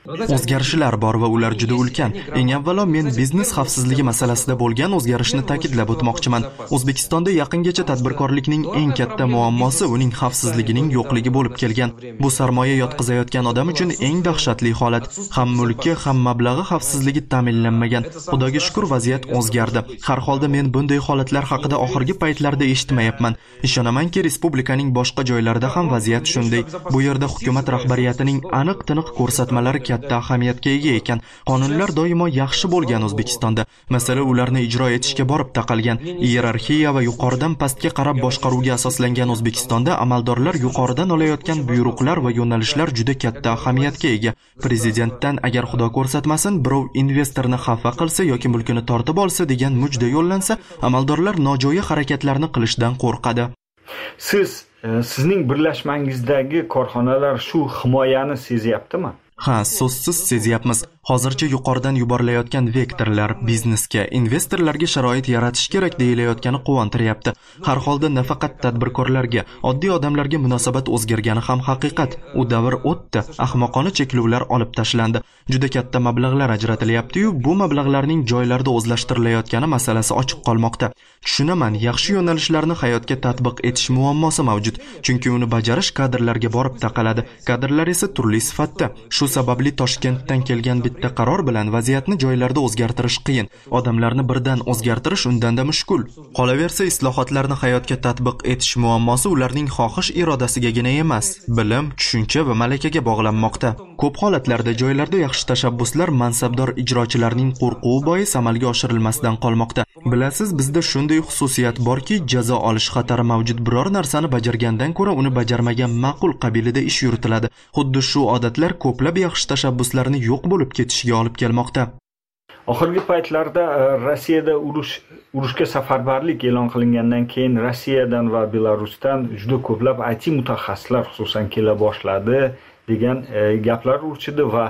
O'zgarishlar bor va ular juda ulkan. Eng avvalo men biznes xavfsizligi masalasida bo'lgan o'zgarishni ta'kidlab o'tmoqchiman. O'zbekistonda yaqingacha tadbirkorlikning eng katta muammosi uning xavfsizligining yo'qligi bo'lib kelgan. Bu sarmoya yotqizayotgan odam uchun eng dahshatli holat. Ham mulki, ham mablag'i xavfsizligi ta'minlanmagan. Xudoga shukr, vaziyat o'zgardi. Har holda men bunday holatlar haqida oxirgi paytlarda eshitmayapman. Ishonamanki, respublikaning boshqa joylarida ham vaziyat shunday. Bu yerda hukumat rahbariyatining aniq-tiniq ko'rsatmalari katta ahamiyatga ega ekan. Qonunlar doimo yaxshi bo'lgan O'zbekistonda. Masala ularni ijro etishga borib taqalgan. Iyerarxiya va yuqoridan pastga qarab boshqaruvga asoslangan O'zbekistonda amaldorlar yuqoridan olayotgan buyruqlar va yo'nalishlar juda katta ahamiyatga ega. Prezidentdan agar xudo ko'rsatmasin birov investorni xafa qilsa yoki mulkini tortib olsa degan mujda yo'llansa, amaldorlar nojo'ya harakatlarni qilishdan qo'rqadi. Siz sizning birlashmangizdagi korxonalar shu himoyani sezyaptimi? Ha, so'zsiz sezyapmiz. Hozircha yuqoridan yuborilayotgan vektorlar biznesga, investorlarga sharoit yaratish kerak deyilayotgani quvontiryapti. Har holda nafaqat tadbirkorlarga, oddiy odamlarga munosabat o'zgargani ham haqiqat. U davr o'tdi, ahmoqona cheklovlar olib tashlandi. Juda katta mablag'lar ajratilyapti-yu, bu mablag'larning joylarda o'zlashtirilayotgani masalasi ochiq qolmoqda. Tushunaman, yaxshi yo'nalishlarni hayotga tatbiq etish muammosi mavjud, chunki uni bajarish kadrlarga borib taqaladi. Kadrlar esa turli sifatda. Shu sababli Toshkentdan kelgan bitta qaror bilan vaziyatni joylarda o'zgartirish qiyin. Odamlarni birdan o'zgartirish undanda mushkul. Qolaversa, islohotlarni hayotga tatbiq etish muammosi ularning xohish irodasigagina emas, bilim, tushuncha va malakaga bog'lanmoqda. Ko'p holatlarda joylarda yaxshi tashabbuslar mansabdor ijrochilarning qo'rquvi bois amalga oshirilmasdan qolmoqda. Bilasiz, bizda shunday xususiyat borki, jazo olish xatari mavjud. Biror narsani bajargandan ko'ra uni bajarmagan ma'qul qabilida ish yuritiladi. Xuddi shu odatlar ko'plab yaxshi tashabbuslarni yo'q bo'lib ketishiga olib kelmoqda. Oxirgi paytlarda Rossiyada urush urushga safarbarlik e'lon qilingandan keyin Rossiyadan va Belarusdan juda ko'plab I T mutaxassislar xususan kela boshladi degan gaplar urchidi va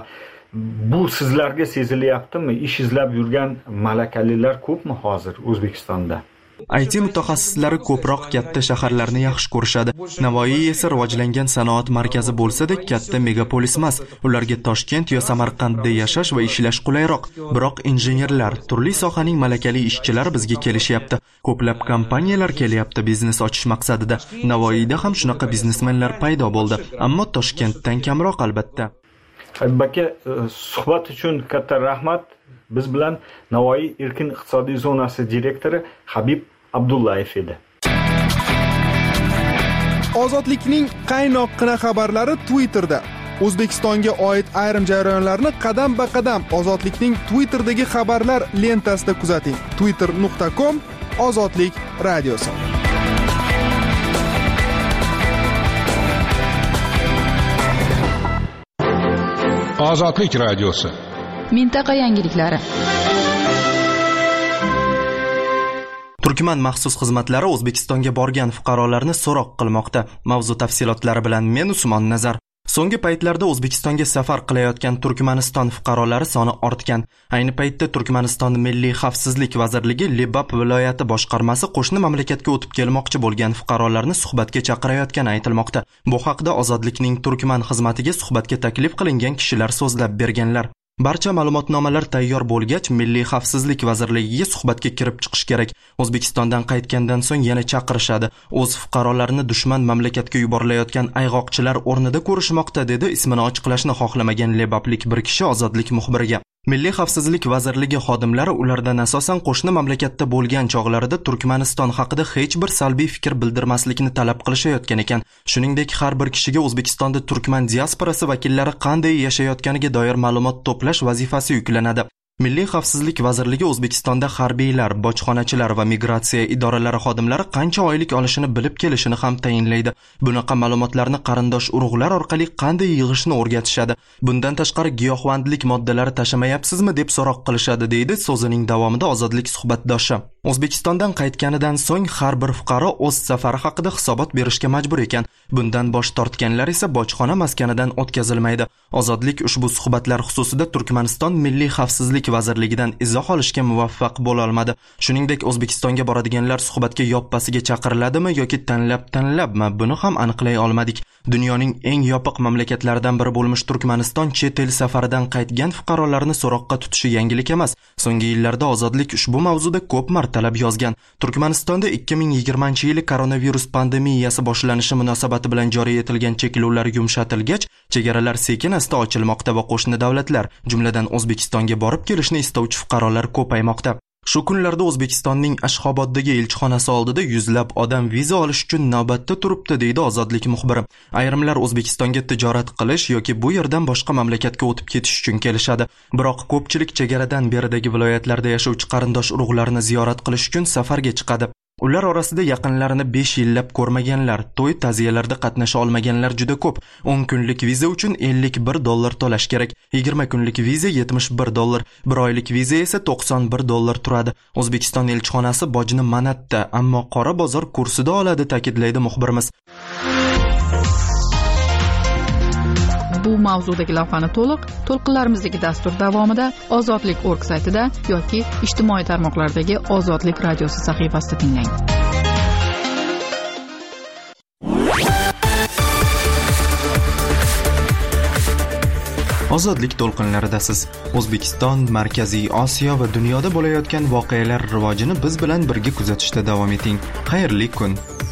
bu sizlarga sezilyaptimi? Ish izlab yurgan malakalilar ko'pmi hozir O'zbekistonda? I T mutaxassislari ko'proq katta shaharlarni yaxshi ko'rishadi. Navoiy esa rivojlangan sanoat markazi bo'lsa-da, katta megapolis emas. Ularga Toshkent yo Samarqandda yashash va ishlash qulayroq. Biroq injenerlar, turli sohaning malakali ishchilari bizga kelishyapti. Ko'plab kompaniyalar kelyapti biznes ochish maqsadida. Navoiyda ham shunaqa biznesmenlar paydo bo'ldi, ammo Toshkentdan kamroq albatta. Habib aka, suhbat uchun katta rahmat. Biz bilan Navoiy erkin iqtisodiy zonasi direktori Habib Abdullayev edi. Ozodlikning qaynoqqina xabarlari Twitterda. O'zbekistonga oid ayrim jarayonlarni qadam-ba-qadam Ozodlikning Twitterdagi xabarlar lentasida kuzating. twitter nuqta com Ozodlik radiosi. Ozodlik radiosi. Mintaqa yangiliklari. Turkman maxsus xizmatlari O'zbekistonga borgan fuqarolarni so'roq qilmoqda. Mavzu tafsilotlari bilan men Usmon Nazar. So'nggi paytlarda O'zbekistonga safar qilayotgan Turkmaniston fuqarolari soni ortgan. Ayni paytda Turkmaniston Milliy xavfsizlik vazirligi Libab viloyati boshqarmasi qo'shni mamlakatga o'tib kelmoqchi bo'lgan fuqarolarni suhbatga chaqirayotgani aytilmoqda. Bu haqda Ozodlikning Turkman xizmatiga suhbatga taklif qilingan kishilar so'zlab berganlar. Barcha ma'lumotnomalar tayyor bo'lgach, Milliy xavfsizlik vazirligiga suhbatga kirib chiqish kerak. O'zbekistondan qaytgandan so'ng yana chaqirishadi. O'z fuqarolarini dushman mamlakatga yuborilayotgan ayg'oqchilar o'rnida ko'rishmoqda, dedi ismini ochiqlashni xohlamagan lebablik bir kishi Ozodlik muxbiriga. Milliy xavfsizlik vazirligi xodimlari ulardan asosan qo'shni mamlakatda bo'lgan chog'larida Turkmaniston haqida hech bir salbiy fikr bildirmaslikni talab qilishayotgan ekan. Shuningdek, har bir kishiga O'zbekistonda Turkman diasporasi vakillari qanday yashayotganiga doir ma'lumot to'plash vazifasi yuklanadi. Milliy xavfsizlik vazirligi O'zbekistonda harbiylar, bojxonachilar va migratsiya idoralari xodimlari qancha oylik olishini bilib kelishini ham tayinlaydi. Bunaqa ma'lumotlarni qarindosh urug'lar orqali qanday yig'ishni o'rgatishadi. Bundan tashqari giyohvandlik moddalari tashamayapsizmi deb so'roq qilishadi, deydi so'zining davomida Ozodlik suhbatdoshi. O'zbekistondan qaytganidan so'ng har bir fuqaro o'z safari haqida hisobot berishga majbur ekan. Bundan bosh tortganlar esa bojxona maskanidan o'tkazilmaydi. Ozodlik ushbu suhbatlar xususida Turkmaniston Milliy xavfsizlik vazirligidan izoh olishga muvaffaq bo'la olmadi. Shuningdek, O'zbekistonga boradiganlar suhbatga yoppasiga chaqiriladimi yoki tanlab-tanlabmi, buni ham aniqlay olmadik. Dunyoning eng yopiq mamlakatlaridan biri bo'lmish Turkmaniston chet el safaridan qaytgan fuqarolarni so'roqqa tutishi yangilik emas. So'nggi yillarda Ozodlik ushbu mavzuda ko'p martalab yozgan. Turkmanistonda ikki ming yigirmanchi yili koronavirus pandemiyasi boshlanishi munosabati bilan joriy etilgan cheklovlar yumshatilgach, chegaralar sekin-asta ochilmoqda va qo'shni davlatlar, jumladan O'zbekistonga borib kelishni istovchi fuqarolar ko'paymoqda. Shu kunlarda O'zbekistonning Ashxoboddagi elchixonasi oldida yuzlab odam viza olish uchun navbatda turibdi, deydi Ozodlik muxbiri. Ayrimlar O'zbekistonga tijorat qilish yoki bu yerdan boshqa mamlakatga o'tib ketish uchun kelishadi. Biroq ko'pchilik chegaradan beridagi viloyatlarda yashovchi qarindosh urug'larni ziyorat qilish uchun safarga chiqadi. Ular orasida yaqinlarini besh yillab ko'rmaganlar, to'y ta'ziyalarda qatnasha olmaganlar juda ko'p. o'n kunlik viza uchun ellik bir dollar to'lash kerak. yigirma kunlik viza yetmish bir dollar, bir oylik viza esa to'qson bir dollar turadi. O'zbekiston elchixonasi bojni manatda, ammo qora bozor kursida oladi, ta'kidlaydi muxbirimiz. Bu mavzudagi lavhani to'liq to'lqinlarimizdagi dastur davomida ozodlik nokta org saytida yoki ijtimoiy tarmoqlardagi Ozodlik radiosi sahifasida tinglang. Ozodlik to'lqinlaridasiz. O'zbekiston, Markaziy Osiyo va dunyoda bo'layotgan voqealar rivojini biz bilan birga kuzatishda davom eting. Xayrli kun.